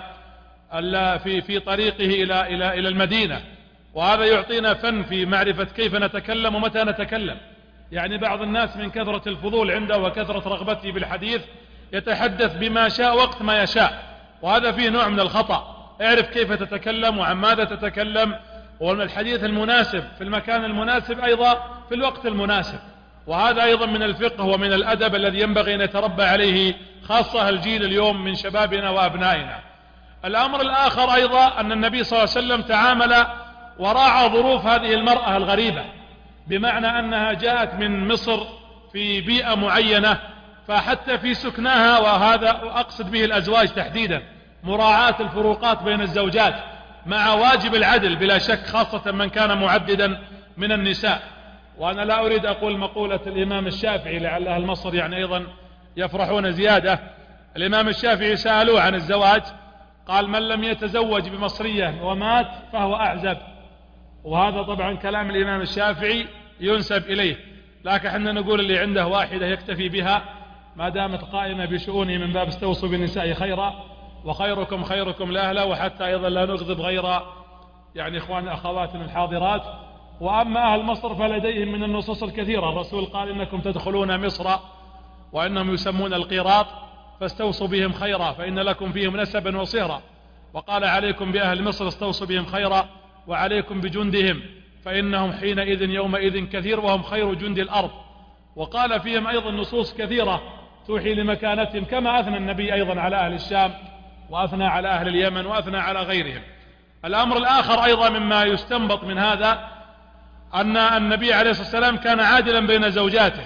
في طريقه إلى المدينة. وهذا يعطينا فن في معرفة كيف نتكلم ومتى نتكلم. يعني بعض الناس من كثرة الفضول عنده وكثرة رغبته بالحديث يتحدث بما شاء وقت ما يشاء، وهذا فيه نوع من الخطأ. اعرف كيف تتكلم وعن ماذا تتكلم، والحديث المناسب في المكان المناسب أيضا في الوقت المناسب، وهذا أيضا من الفقه ومن الأدب الذي ينبغي أن يتربى عليه خاصة الجيل اليوم من شبابنا وأبنائنا. الأمر الآخر أيضا أن النبي صلى الله عليه وسلم تعامل وراعى ظروف هذه المرأة الغريبة، بمعنى أنها جاءت من مصر في بيئة معينة، فحتى في سكنها، وهذا أقصد به الأزواج تحديدا، مراعاة الفروقات بين الزوجات مع واجب العدل بلا شك، خاصة من كان معددا من النساء. وأنا لا أريد أقول مقولة الإمام الشافعي لعل أهل مصر يعني أيضا يفرحون زيادة. الإمام الشافعي سألوه عن الزواج قال: من لم يتزوج بمصرية ومات فهو أعزب. وهذا طبعا كلام الإمام الشافعي ينسب إليه، لكن احنا نقول اللي عنده واحدة يكتفي بها ما دامت قائمة بشؤونه، من باب استوصوا بالنساء خيرا وخيركم خيركم لأهله، وحتى أيضا لا نغضب غير يعني إخوان أخواتنا الحاضرات. وأما أهل مصر فلديهم من النصوص الكثيرة، الرسول قال: إنكم تدخلون مصر وإنهم يسمون القيراط فاستوصوا بهم خيرا فإن لكم فيهم نسبا وصهرا. وقال: عليكم بأهل مصر استوصوا بهم خيرا وعليكم بجندهم فإنهم حينئذ يومئذ كثير وهم خير جند الأرض. وقال فيهم أيضا نصوص كثيرة توحي لمكانتهم، كما أثنى النبي أيضا على أهل الشام وأثنى على أهل اليمن وأثنى على غيرهم. الأمر الآخر أيضا مما يستنبط من هذا أن النبي عليه الصلاة والسلام كان عادلا بين زوجاته،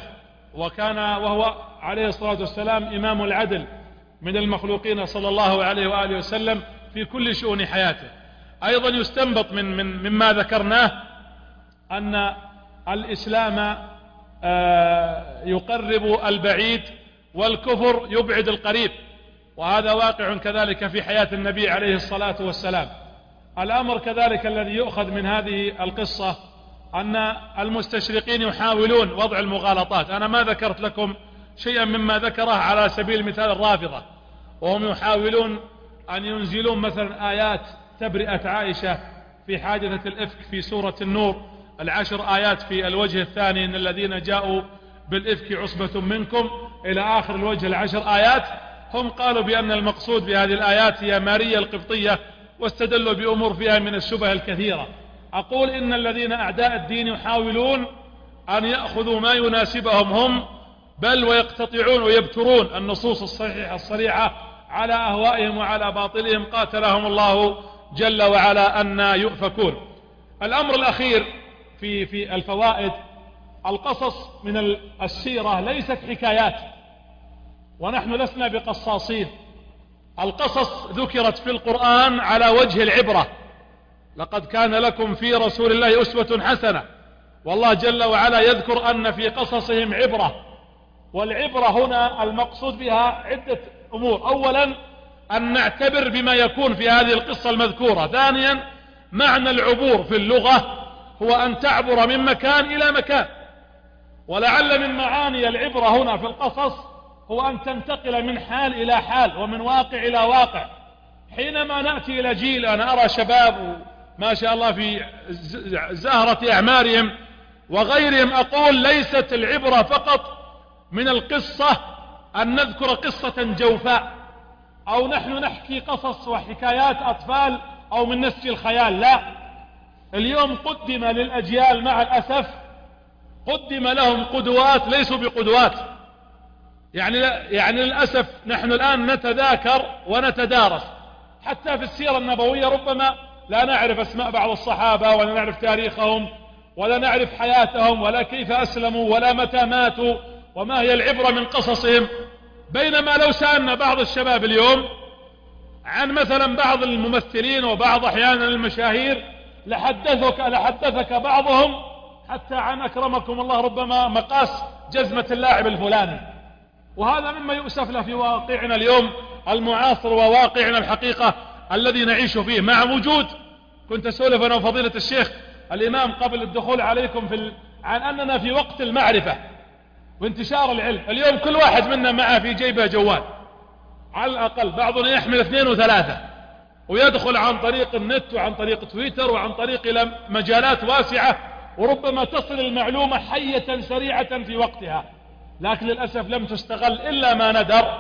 وهو عليه الصلاة والسلام إمام العدل من المخلوقين صلى الله عليه وآله وسلم في كل شؤون حياته. أيضا يستنبط مما ذكرناه أن الإسلام يقرب البعيد والكفر يبعد القريب، وهذا واقع كذلك في حياة النبي عليه الصلاة والسلام. الأمر كذلك الذي يؤخذ من هذه القصة أن المستشرقين يحاولون وضع المغالطات. أنا ما ذكرت لكم شيئا مما ذكره على سبيل المثال الرافضة، وهم يحاولون أن ينزلون مثلا آيات تبرئة عائشة في حادثة الإفك في سورة النور، 10 آيات في الوجه الثاني إن الذين جاءوا بالإفك عصبة منكم إلى آخر الوجه 10 آيات. هم قالوا بأن المقصود بهذه الآيات هي ماريا القبطية، واستدلوا بأمور فيها من الشبه الكثيرة. أقول إن الذين أعداء الدين يحاولون أن يأخذوا ما يناسبهم هم، بل ويقتطعون ويبترون النصوص الصحيحة الصريحة على أهوائهم وعلى باطلهم، قاتلهم الله جل وعلا أن يؤفكون. الأمر الأخير في الفوائد، القصص من السيرة ليست حكايات، ونحن لسنا بقصاصين. القصص ذكرت في القرآن على وجه العبرة، لقد كان لكم في رسول الله أسوة حسنة، والله جل وعلا يذكر أن في قصصهم عبرة. والعبرة هنا المقصود بها عدة أمور. أولا أن نعتبر بما يكون في هذه القصة المذكورة. ثانيا، معنى العبور في اللغة هو أن تعبر من مكان إلى مكان، ولعل من معاني العبرة هنا في القصص هو أن تنتقل من حال إلى حال ومن واقع إلى واقع. حينما نأتي إلى جيل، أنا أرى شباب ما شاء الله في زهرة أعمارهم وغيرهم، أقول ليست العبرة فقط من القصة أن نذكر قصة جوفاء أو نحن نحكي قصص وحكايات أطفال أو من نسج الخيال، لا. اليوم قدم للأجيال مع الأسف قدم لهم قدوات ليسوا بقدوات. يعني للأسف نحن الآن نتذاكر ونتدارس حتى في السيرة النبوية، ربما لا نعرف أسماء بعض الصحابة ولا نعرف تاريخهم ولا نعرف حياتهم ولا كيف أسلموا ولا متى ماتوا وما هي العبرة من قصصهم. بينما لو سألنا بعض الشباب اليوم عن مثلا بعض الممثلين وبعض أحيانا المشاهير لحدثك بعضهم حتى عن أكرمكم الله ربما مقاس جزمة اللاعب الفلاني. وهذا مما يؤسف له في واقعنا اليوم المعاصر وواقعنا الحقيقة الذي نعيش فيه، مع وجود كنت أسولف أنا وفضيلة الشيخ الإمام قبل الدخول عليكم عن أننا في وقت المعرفة وانتشار العلم. اليوم كل واحد منا معه في جيبه جوال على الأقل، بعضنا يحمل 2 و3 ويدخل عن طريق النت وعن طريق تويتر وعن طريق إلى مجالات واسعة، وربما تصل المعلومة حية سريعة في وقتها، لكن للأسف لم تستغل إلا ما ندر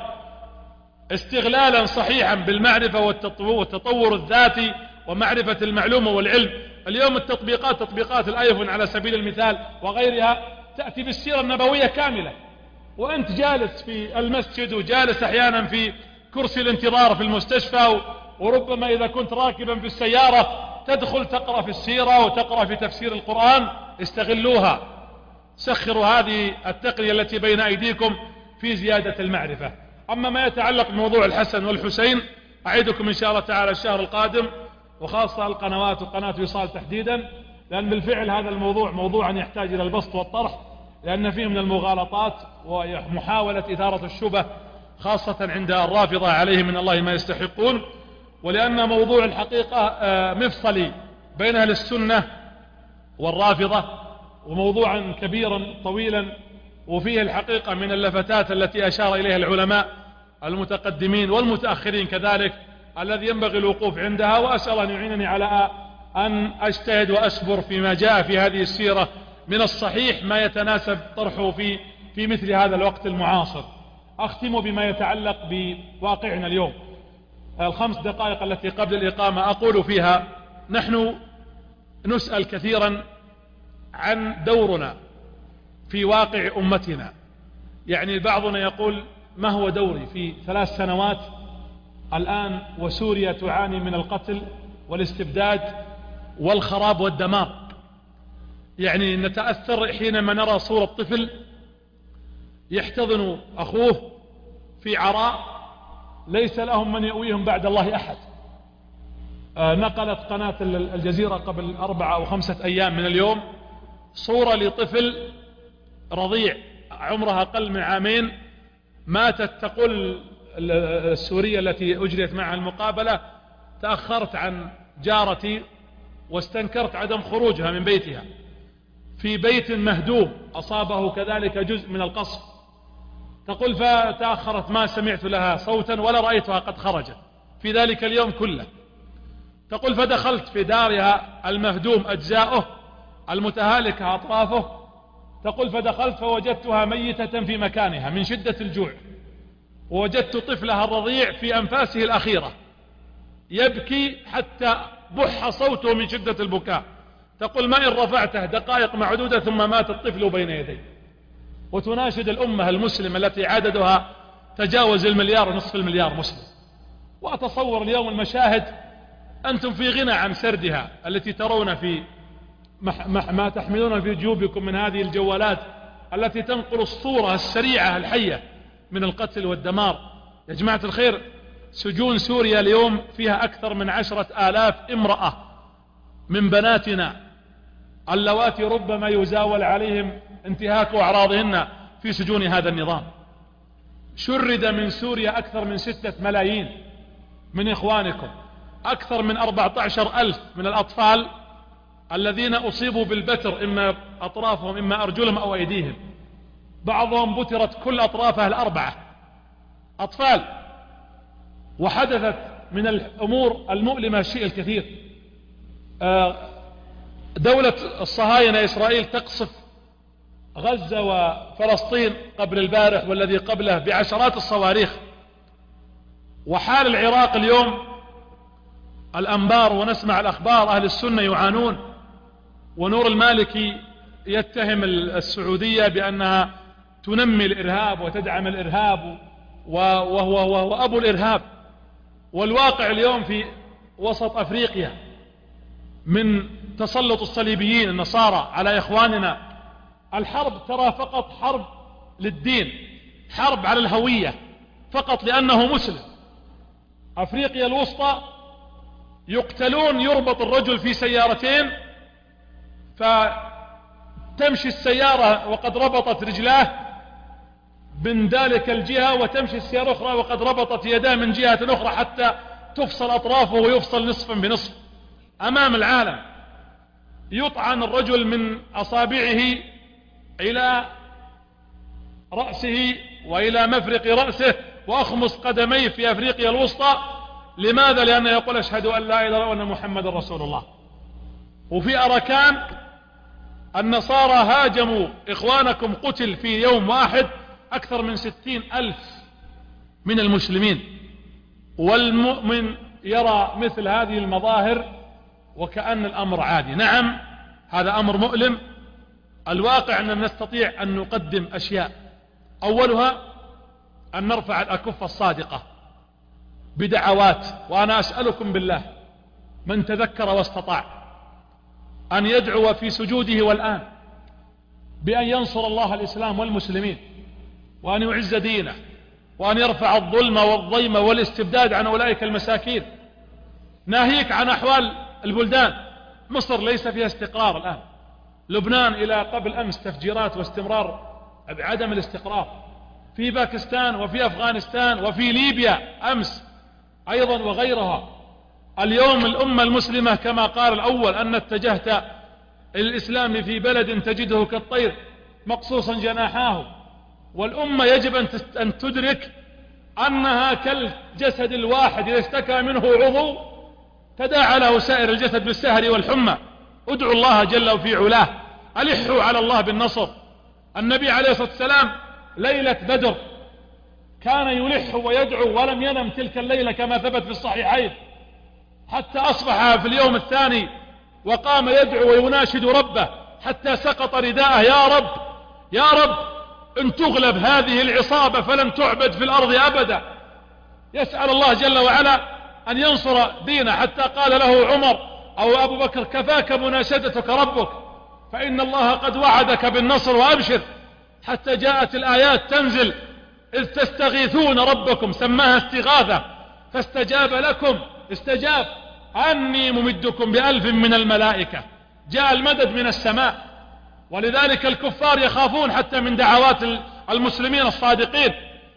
استغلالا صحيحا بالمعرفة والتطور الذاتي ومعرفة المعلومة والعلم. اليوم التطبيقات، تطبيقات الآيفون على سبيل المثال وغيرها، تأتي بالسيرة النبوية كاملة وأنت جالس في المسجد وجالس أحيانا في كرسي الانتظار في المستشفى، وربما إذا كنت راكبا في السيارة تدخل تقرأ في السيرة وتقرأ في تفسير القرآن. استغلوها، سخروا هذه التقنية التي بين أيديكم في زيادة المعرفة. أما ما يتعلق بموضوع الحسن والحسين، أعيدكم إن شاء الله تعالى الشهر القادم، وخاصة القنوات وقناة وصال تحديدا، لأن بالفعل هذا الموضوع موضوع يحتاج إلى البسط والطرح، لأن فيه من المغالطات ومحاولة إثارة الشبه خاصة عند الرافضة عليهم من الله ما يستحقون، ولأن موضوع الحقيقة مفصلي بين أهل السنة والرافضة، وموضوعا كبيرا طويلا، وفيه الحقيقة من اللفتات التي أشار إليها العلماء المتقدمين والمتأخرين كذلك الذي ينبغي الوقوف عندها. وأسأل أن يعينني على أن أجتهد وأسبر فيما جاء في هذه السيرة من الصحيح ما يتناسب طرحه في مثل هذا الوقت المعاصر. أختم بما يتعلق بواقعنا اليوم. 5 دقائق التي قبل الإقامة أقول فيها نحن نسأل كثيرا عن دورنا في واقع أمتنا. يعني بعضنا يقول ما هو دوري في 3 سنوات الآن وسوريا تعاني من القتل والاستبداد والخراب والدمار. يعني نتأثر حينما نرى صورة طفل يحتضن أخوه في عراء ليس لهم من يؤويهم بعد الله أحد. نقلت قناة الجزيرة قبل 4 أو 5 أيام من اليوم صورة لطفل رضيع عمرها أقل من 2 عام ماتت. تقول السورية التي أجريت معها المقابلة تأخرت عن جارتي واستنكرت عدم خروجها من بيتها في بيت مهدوم أصابه كذلك جزء من القصف. تقول فتأخرت ما سمعت لها صوتا ولا رأيتها قد خرجت في ذلك اليوم كله. تقول فدخلت في دارها المهدوم أجزاؤه المتهالكة أطرافه. تقول فدخلت فوجدتها ميتة في مكانها من شدة الجوع، ووجدت طفلها الرضيع في أنفاسه الأخيرة يبكي حتى بح صوته من شدة البكاء. تقول ما إن رفعته دقائق معدودة ثم مات الطفل بين يدي. وتناشد الأمة المسلمة التي عددها تجاوز 1 ونصف المليار مسلم. وأتصور اليوم المشاهد أنتم في غنى عن سردها التي ترون في ما تحملون في جيوبكم من هذه الجوالات التي تنقل الصورة السريعة الحية من القتل والدمار. يا جماعة الخير، سجون سوريا اليوم فيها أكثر من 10,000 امرأة من بناتنا اللواتي ربما يزاول عليهم انتهاك أعراضهن في سجون هذا النظام. شرد من سوريا أكثر من 6 ملايين من إخوانكم أكثر من 14,000 من الأطفال الذين أصيبوا بالبتر، إما أطرافهم إما أرجلهم أو أيديهم، بعضهم بترت كل أطرافها الأربعة أطفال. وحدثت من الأمور المؤلمة الشيء الكثير. دولة الصهاينة إسرائيل تقصف غزة وفلسطين قبل البارح والذي قبله بعشرات الصواريخ. وحال العراق اليوم الأنبار، ونسمع الأخبار أهل السنة يعانون، ونور المالكي يتهم السعودية بأنها تنمي الإرهاب وتدعم الإرهاب وهو أبو الإرهاب. والواقع اليوم في وسط أفريقيا من تسلط الصليبيين النصارى على إخواننا، الحرب ترى فقط حرب للدين، حرب على الهوية فقط لأنه مسلم. أفريقيا الوسطى يقتلون، يربط الرجل في سيارتين فتمشي السيارة وقد ربطت رجلاه من ذلك الجهة، وتمشي السيارة أخرى وقد ربطت يداه من جهة أخرى، حتى تفصل أطرافه ويفصل نصفا بنصف أمام العالم. يطعن الرجل من أصابعه إلى رأسه وإلى مفرق رأسه وأخمص قدميه في أفريقيا الوسطى. لماذا؟ لأنه يقول أشهد أن لا إله إلا الله وأن محمد رسول الله. وفي أركان النصارى هاجموا إخوانكم، قتل في يوم واحد أكثر من 60,000 من المسلمين. والمؤمن يرى مثل هذه المظاهر وكأن الأمر عادي. نعم، هذا أمر مؤلم. الواقع أننا نستطيع أن نقدم أشياء، أولها أن نرفع الأكف الصادقة بدعوات. وأنا أسألكم بالله من تذكر واستطاع أن يدعو في سجوده والآن بأن ينصر الله الإسلام والمسلمين، وأن يعز دينه، وأن يرفع الظلم والضيم والاستبداد عن أولئك المساكين. ناهيك عن أحوال البلدان. مصر ليس فيها استقرار الآن، لبنان إلى قبل أمس تفجيرات واستمرار بعدم الاستقرار، في باكستان وفي أفغانستان وفي ليبيا أمس أيضا وغيرها. اليوم الأمة المسلمة كما قال الأول أن اتجهت الإسلام في بلد تجده كالطير مقصوصا جناحاه. والأمة يجب أن تدرك أنها كالجسد الواحد إذا اشتكى منه عضو تداعى له سائر الجسد بالسهر والحمى. ادعوا الله جل في علاه، ألحوا على الله بالنصر. النبي عليه الصلاة والسلام ليلة بدر كان يلح ويدعو ولم ينم تلك الليلة كما ثبت في الصحيحين، حتى أصبح في اليوم الثاني وقام يدعو ويناشد ربه حتى سقط رداءه: يا رب يا رب إن تغلب هذه العصابة فلن تعبد في الأرض أبدا. يسأل الله جل وعلا أن ينصر دينه، حتى قال له عمر أو أبو بكر: كفاك مناشدتك ربك فإن الله قد وعدك بالنصر وأبشر. حتى جاءت الآيات تنزل: إذ تستغيثون ربكم، سماها استغاثة، فاستجاب لكم، استجاب أني ممدكم ب1000 من الملائكة. جاء المدد من السماء. ولذلك الكفار يخافون حتى من دعوات المسلمين الصادقين.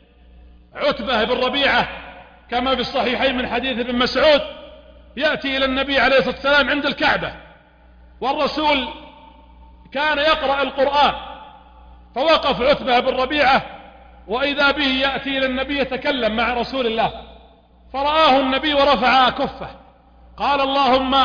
عتبة بن ربيعة كما في الصحيحين من حديث ابن مسعود يأتي إلى النبي عليه الصلاة والسلام عند الكعبة، والرسول كان يقرأ القرآن، فوقف عتبة بن ربيعة وإذا به يأتي إلى النبي يتكلم مع رسول الله، فرآه النبي ورفع كفه. قال اللهم،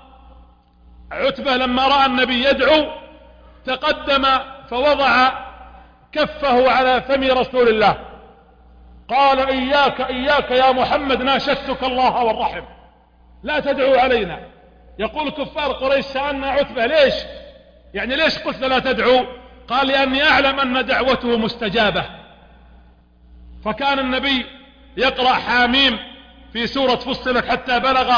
عتبة لما رأى النبي يدعو تقدم فوضع كفه على فم رسول الله، قال: إياك إياك يا محمد، ناشدتك الله والرحم، لا تدعو علينا. يقول كفار قريش: سألنا عتبة ليش؟ يعني ليش قلت لا تدعو؟ قال: لأني أعلم أن دعوته مستجابة. فكان النبي يقرأ حاميم في سورة فصلت حتى بلغ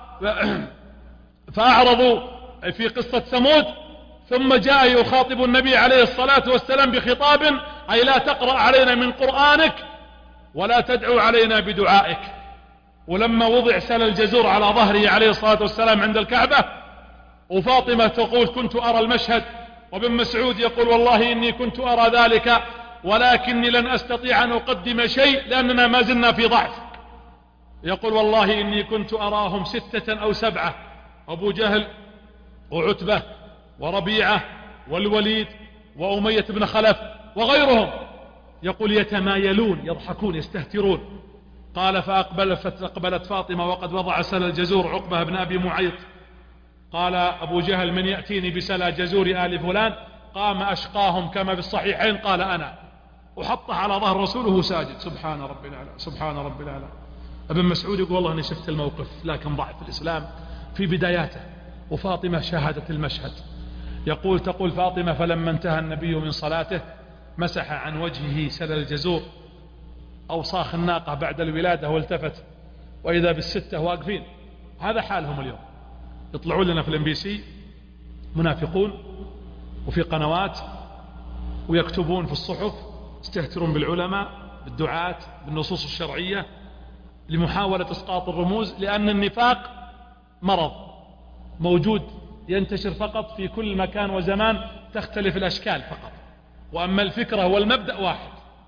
فأعرضوا في قصة ثمود، ثم جاء يخاطب النبي عليه الصلاة والسلام بخطاب: أي لا تقرأ علينا من قرآنك ولا تدعو علينا بدعائك. ولما وضع سل الجزور على ظهره عليه الصلاة والسلام عند الكعبة، وفاطمة تقول: كنت أرى المشهد، وابن مسعود يقول: والله إني كنت أرى ذلك ولكني لن أستطيع أن أقدم شيء لأننا ما زلنا في ضعف. يقول والله إني كنت أراهم 6 أو 7، أبو جهل وعتبة وربيعة والوليد وأمية بن خلف وغيرهم، يقول يتمايلون يضحكون يستهترون. قال فأقبلت فاطمة وقد وضع سل الجزور عقبة بن أبي معيط. قال أبو جهل من يأتيني بسلا جزور آل فلان؟ قام أشقاهم كما في الصحيحين قال أنا، وحطه على ظهر رسوله ساجد. سبحان رب العالى، سبحان رب العالى. ابن مسعود يقول والله أني شفت الموقف لكن ضعف الإسلام في بداياته، وفاطمة شاهدت المشهد. تقول فاطمة فلما انتهى النبي من صلاته مسح عن وجهه سل الجزور أو صاخ الناقة بعد الولادة والتفت وإذا بالستة واقفين. هذا حالهم اليوم، يطلعون لنا في الام بي سي منافقون وفي قنوات ويكتبون في الصحف يستهترون بالعلماء بالدعاة بالنصوص الشرعية لمحاولة إسقاط الرموز، لأن النفاق مرض موجود ينتشر فقط في كل مكان وزمان، تختلف الأشكال فقط، وأما الفكرة والمبدأ واحد.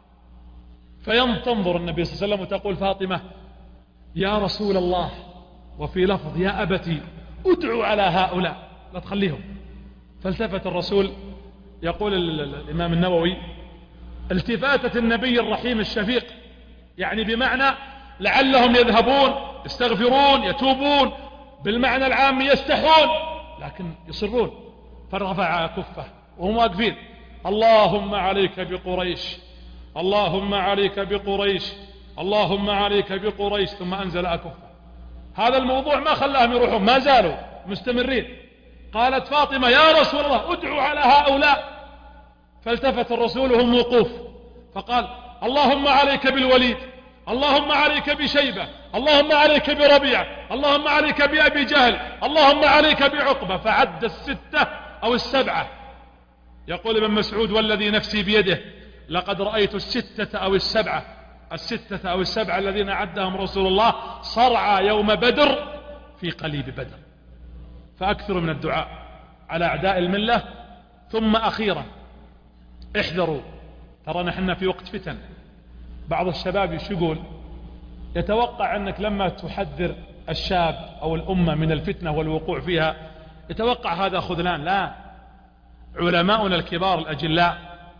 فينظر النبي صلى الله عليه وسلم وتقول فاطمة يا رسول الله، وفي لفظ يا أبتي ادعو على هؤلاء لا تخليهم. فالتفت الرسول، يقول الإمام النووي التفاتة النبي الرحيم الشفيق، يعني بمعنى لعلهم يذهبون يستغفرون يتوبون، بالمعنى العام يستحون لكن يصرون. فرفع كفه وهم واقفين اللهم عليك بقريش، اللهم عليك بقريش، اللهم عليك بقريش، ثم أنزل أكفه. هذا الموضوع ما خلاهم يروحون، ما زالوا مستمرين. قالت فاطمة يا رسول الله ادعو على هؤلاء. فالتفت الرسول وهم وقوف فقال اللهم عليك بالوليد، اللهم عليك بشيبة، اللهم عليك بربيعة، اللهم عليك بأبي جهل، اللهم عليك بعقبة. فعد 6 أو 7. يقول ابن مسعود والذي نفسي بيده لقد رأيت 6 أو 7 ال6 أو 7 الذين عدهم رسول الله صرعى يوم بدر في قليب بدر. فأكثروا من الدعاء على أعداء الملة. ثم أخيرا احذروا، ترى نحن في وقت فتن. بعض الشباب يقول يتوقع أنك لما تحذر الشاب أو الأمة من الفتنة والوقوع فيها يتوقع هذا خذلان. لا، علماؤنا الكبار الأجلاء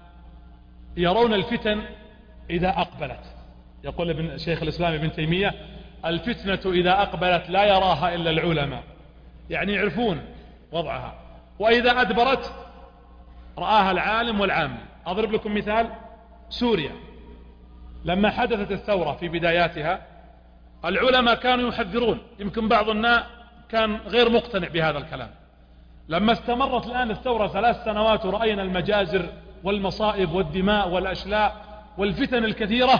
يرون الفتن إذا أقبلت. يقول ابن شيخ الإسلام ابن تيمية الفتنة إذا أقبلت لا يراها إلا العلماء، يعني يعرفون وضعها، وإذا أدبرت رآها العالم والعام. أضرب لكم مثال، سوريا لما حدثت الثورة في بداياتها العلماء كانوا يحذرون، يمكن بعض الناس كان غير مقتنع بهذا الكلام. لما استمرت الآن الثورة 3 سنوات ورأينا المجازر والمصائب والدماء والأشلاء والفتن الكثيرة،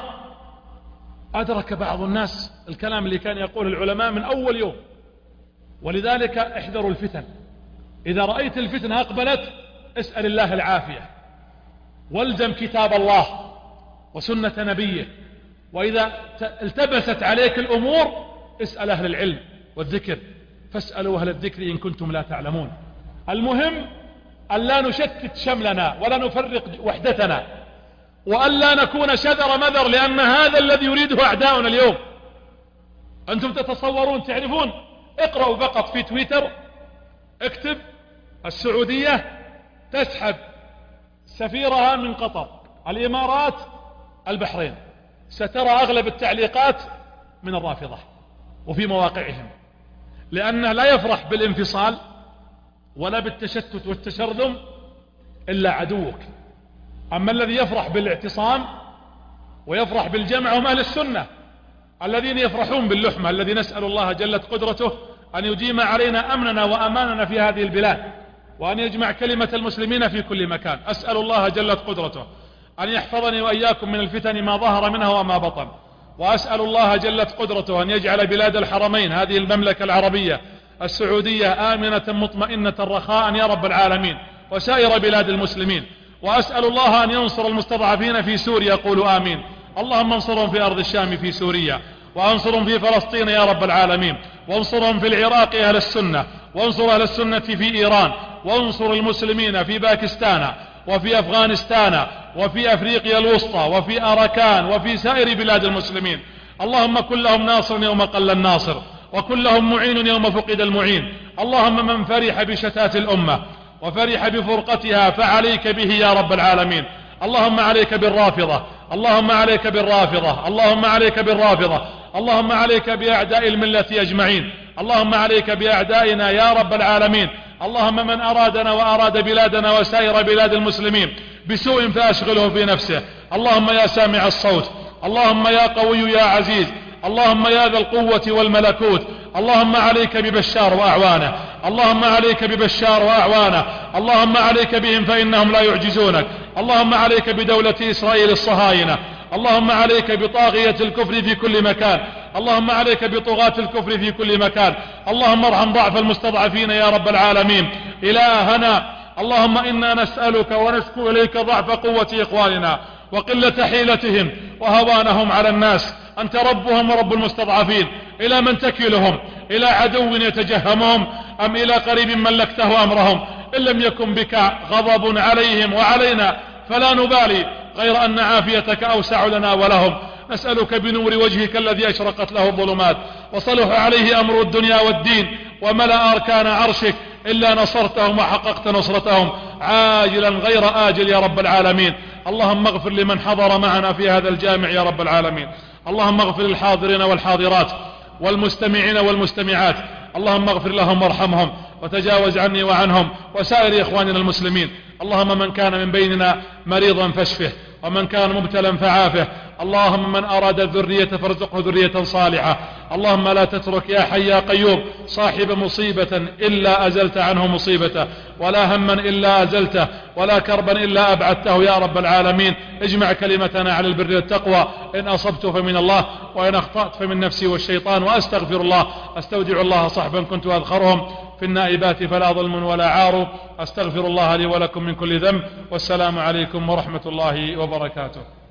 أدرك بعض الناس الكلام اللي كان يقول العلماء من أول يوم. ولذلك احذروا الفتن. إذا رأيت الفتنة أقبلت اسأل الله العافية، والزم كتاب الله وسنة نبيه. وإذا التبست عليك الأمور اسأل أهل العلم والذكر، فاسألوا أهل الذكر إن كنتم لا تعلمون. المهم أن لا نشتت شملنا ولا نفرق وحدتنا، وأن لا نكون شذر مذر، لأن هذا الذي يريده أعداؤنا اليوم. أنتم تتصورون تعرفون، اقرأوا فقط في تويتر، اكتب السعودية تسحب سفيرها من قطر، الإمارات، البحرين، سترى أغلب التعليقات من الرافضة وفي مواقعهم، لأنه لا يفرح بالانفصال ولا بالتشتت والتشرذم إلا عدوك. أما الذي يفرح بالاعتصام ويفرح بالجمع هم أهل السنة الذين يفرحون باللحمة، الذي نسأل الله جلت قدرته أن يديم علينا أمننا وأماننا في هذه البلاد، وأن يجمع كلمة المسلمين في كل مكان. أسأل الله جلت قدرته أن يحفظني وإياكم من الفتن ما ظهر منها وما بطن، وأسأل الله جلت قدرته أن يجعل بلاد الحرمين هذه المملكة العربية السعودية آمنة مطمئنة رخاء يا رب العالمين، وسائر بلاد المسلمين. وأسأل الله أن ينصر المستضعفين في سوريا، قولوا آمين. اللهم انصرهم في أرض الشام في سوريا، وانصرهم في فلسطين يا رب العالمين، وانصرهم في العراق أهل السنة، وانصر أهل السنة في إيران، وانصر المسلمين في باكستان وفي أفغانستان وفي أفريقيا الوسطى وفي أراكان وفي سائر بلاد المسلمين. اللهم كن لهم ناصر يوم قل الناصر، وكن لهم معين يوم فقد المعين. اللهم من فرح بشتات الأمة وفرح بفرقتها فعليك به يا رب العالمين. اللهم عليك بالرافضة، اللهم عليك بالرافضة، اللهم عليك بالرافضة، اللهم عليك بأعداء الملة أجمعين، اللهم عليك بأعدائنا يا رب العالمين. اللهم من أرادنا وأراد بلادنا وسائر بلاد المسلمين بسوء فأشغله في نفسه. اللهم يا سامع الصوت، اللهم يا قوي يا عزيز، اللهم يا ذا القوة والملكوت، اللهم عليك ببشار وأعوانه، اللهم عليك ببشار وأعوانه، اللهم عليك بهم فإنهم لا يعجزونك. اللهم عليك بدولة إسرائيل الصهاينة، اللهم عليك بطاغية الكفر في كل مكان، اللهم عليك بطغاة الكفر في كل مكان. اللهم ارحم ضعف المستضعفين يا رب العالمين. إلهنا اللهم إنا نسألك ونشكو إليك ضعف قوة إخواننا وقلة حيلتهم وهوانهم على الناس. أنت ربهم ورب المستضعفين، إلى من تكلهم؟ إلى عدو يتجهمهم أم إلى قريب ملكته أمرهم؟ إن لم يكن بك غضب عليهم وعلينا فلا نبالي، غير أن عافيتك أوسع لنا ولهم. نسألك بنور وجهك الذي أشرقت له الظلمات وصلح عليه أمر الدنيا والدين وملأ أركان عرشك، إلا نصرتهم وحققت نصرتهم عاجلا غير آجل يا رب العالمين. اللهم اغفر لمن حضر معنا في هذا الجامع يا رب العالمين. اللهم اغفر للحاضرين والحاضرات والمستمعين والمستمعات، اللهم اغفر لهم وارحمهم وتجاوز عني وعنهم وسائر إخواننا المسلمين. اللهم من كان من بيننا مريضا فاشفه، ومن كان مبتلا فعافه. اللهم من أراد الذرية فارزقه ذرية صالحة. اللهم لا تترك يا حي يا قيوم صاحب مصيبة إلا أزلت عنه مصيبته، ولا هما إلا أزلته، ولا كربا إلا أبعدته يا رب العالمين. اجمع كلمتنا على البر والتقوى، إن أصبت فمن الله وإن أخطأت فمن نفسي والشيطان، وأستغفر الله. أستودع الله صحبا كنت أذخرهم في النائبات فلا ظلم ولا عار. أستغفر الله لي ولكم من كل ذنب، والسلام عليكم ورحمة الله وبركاته.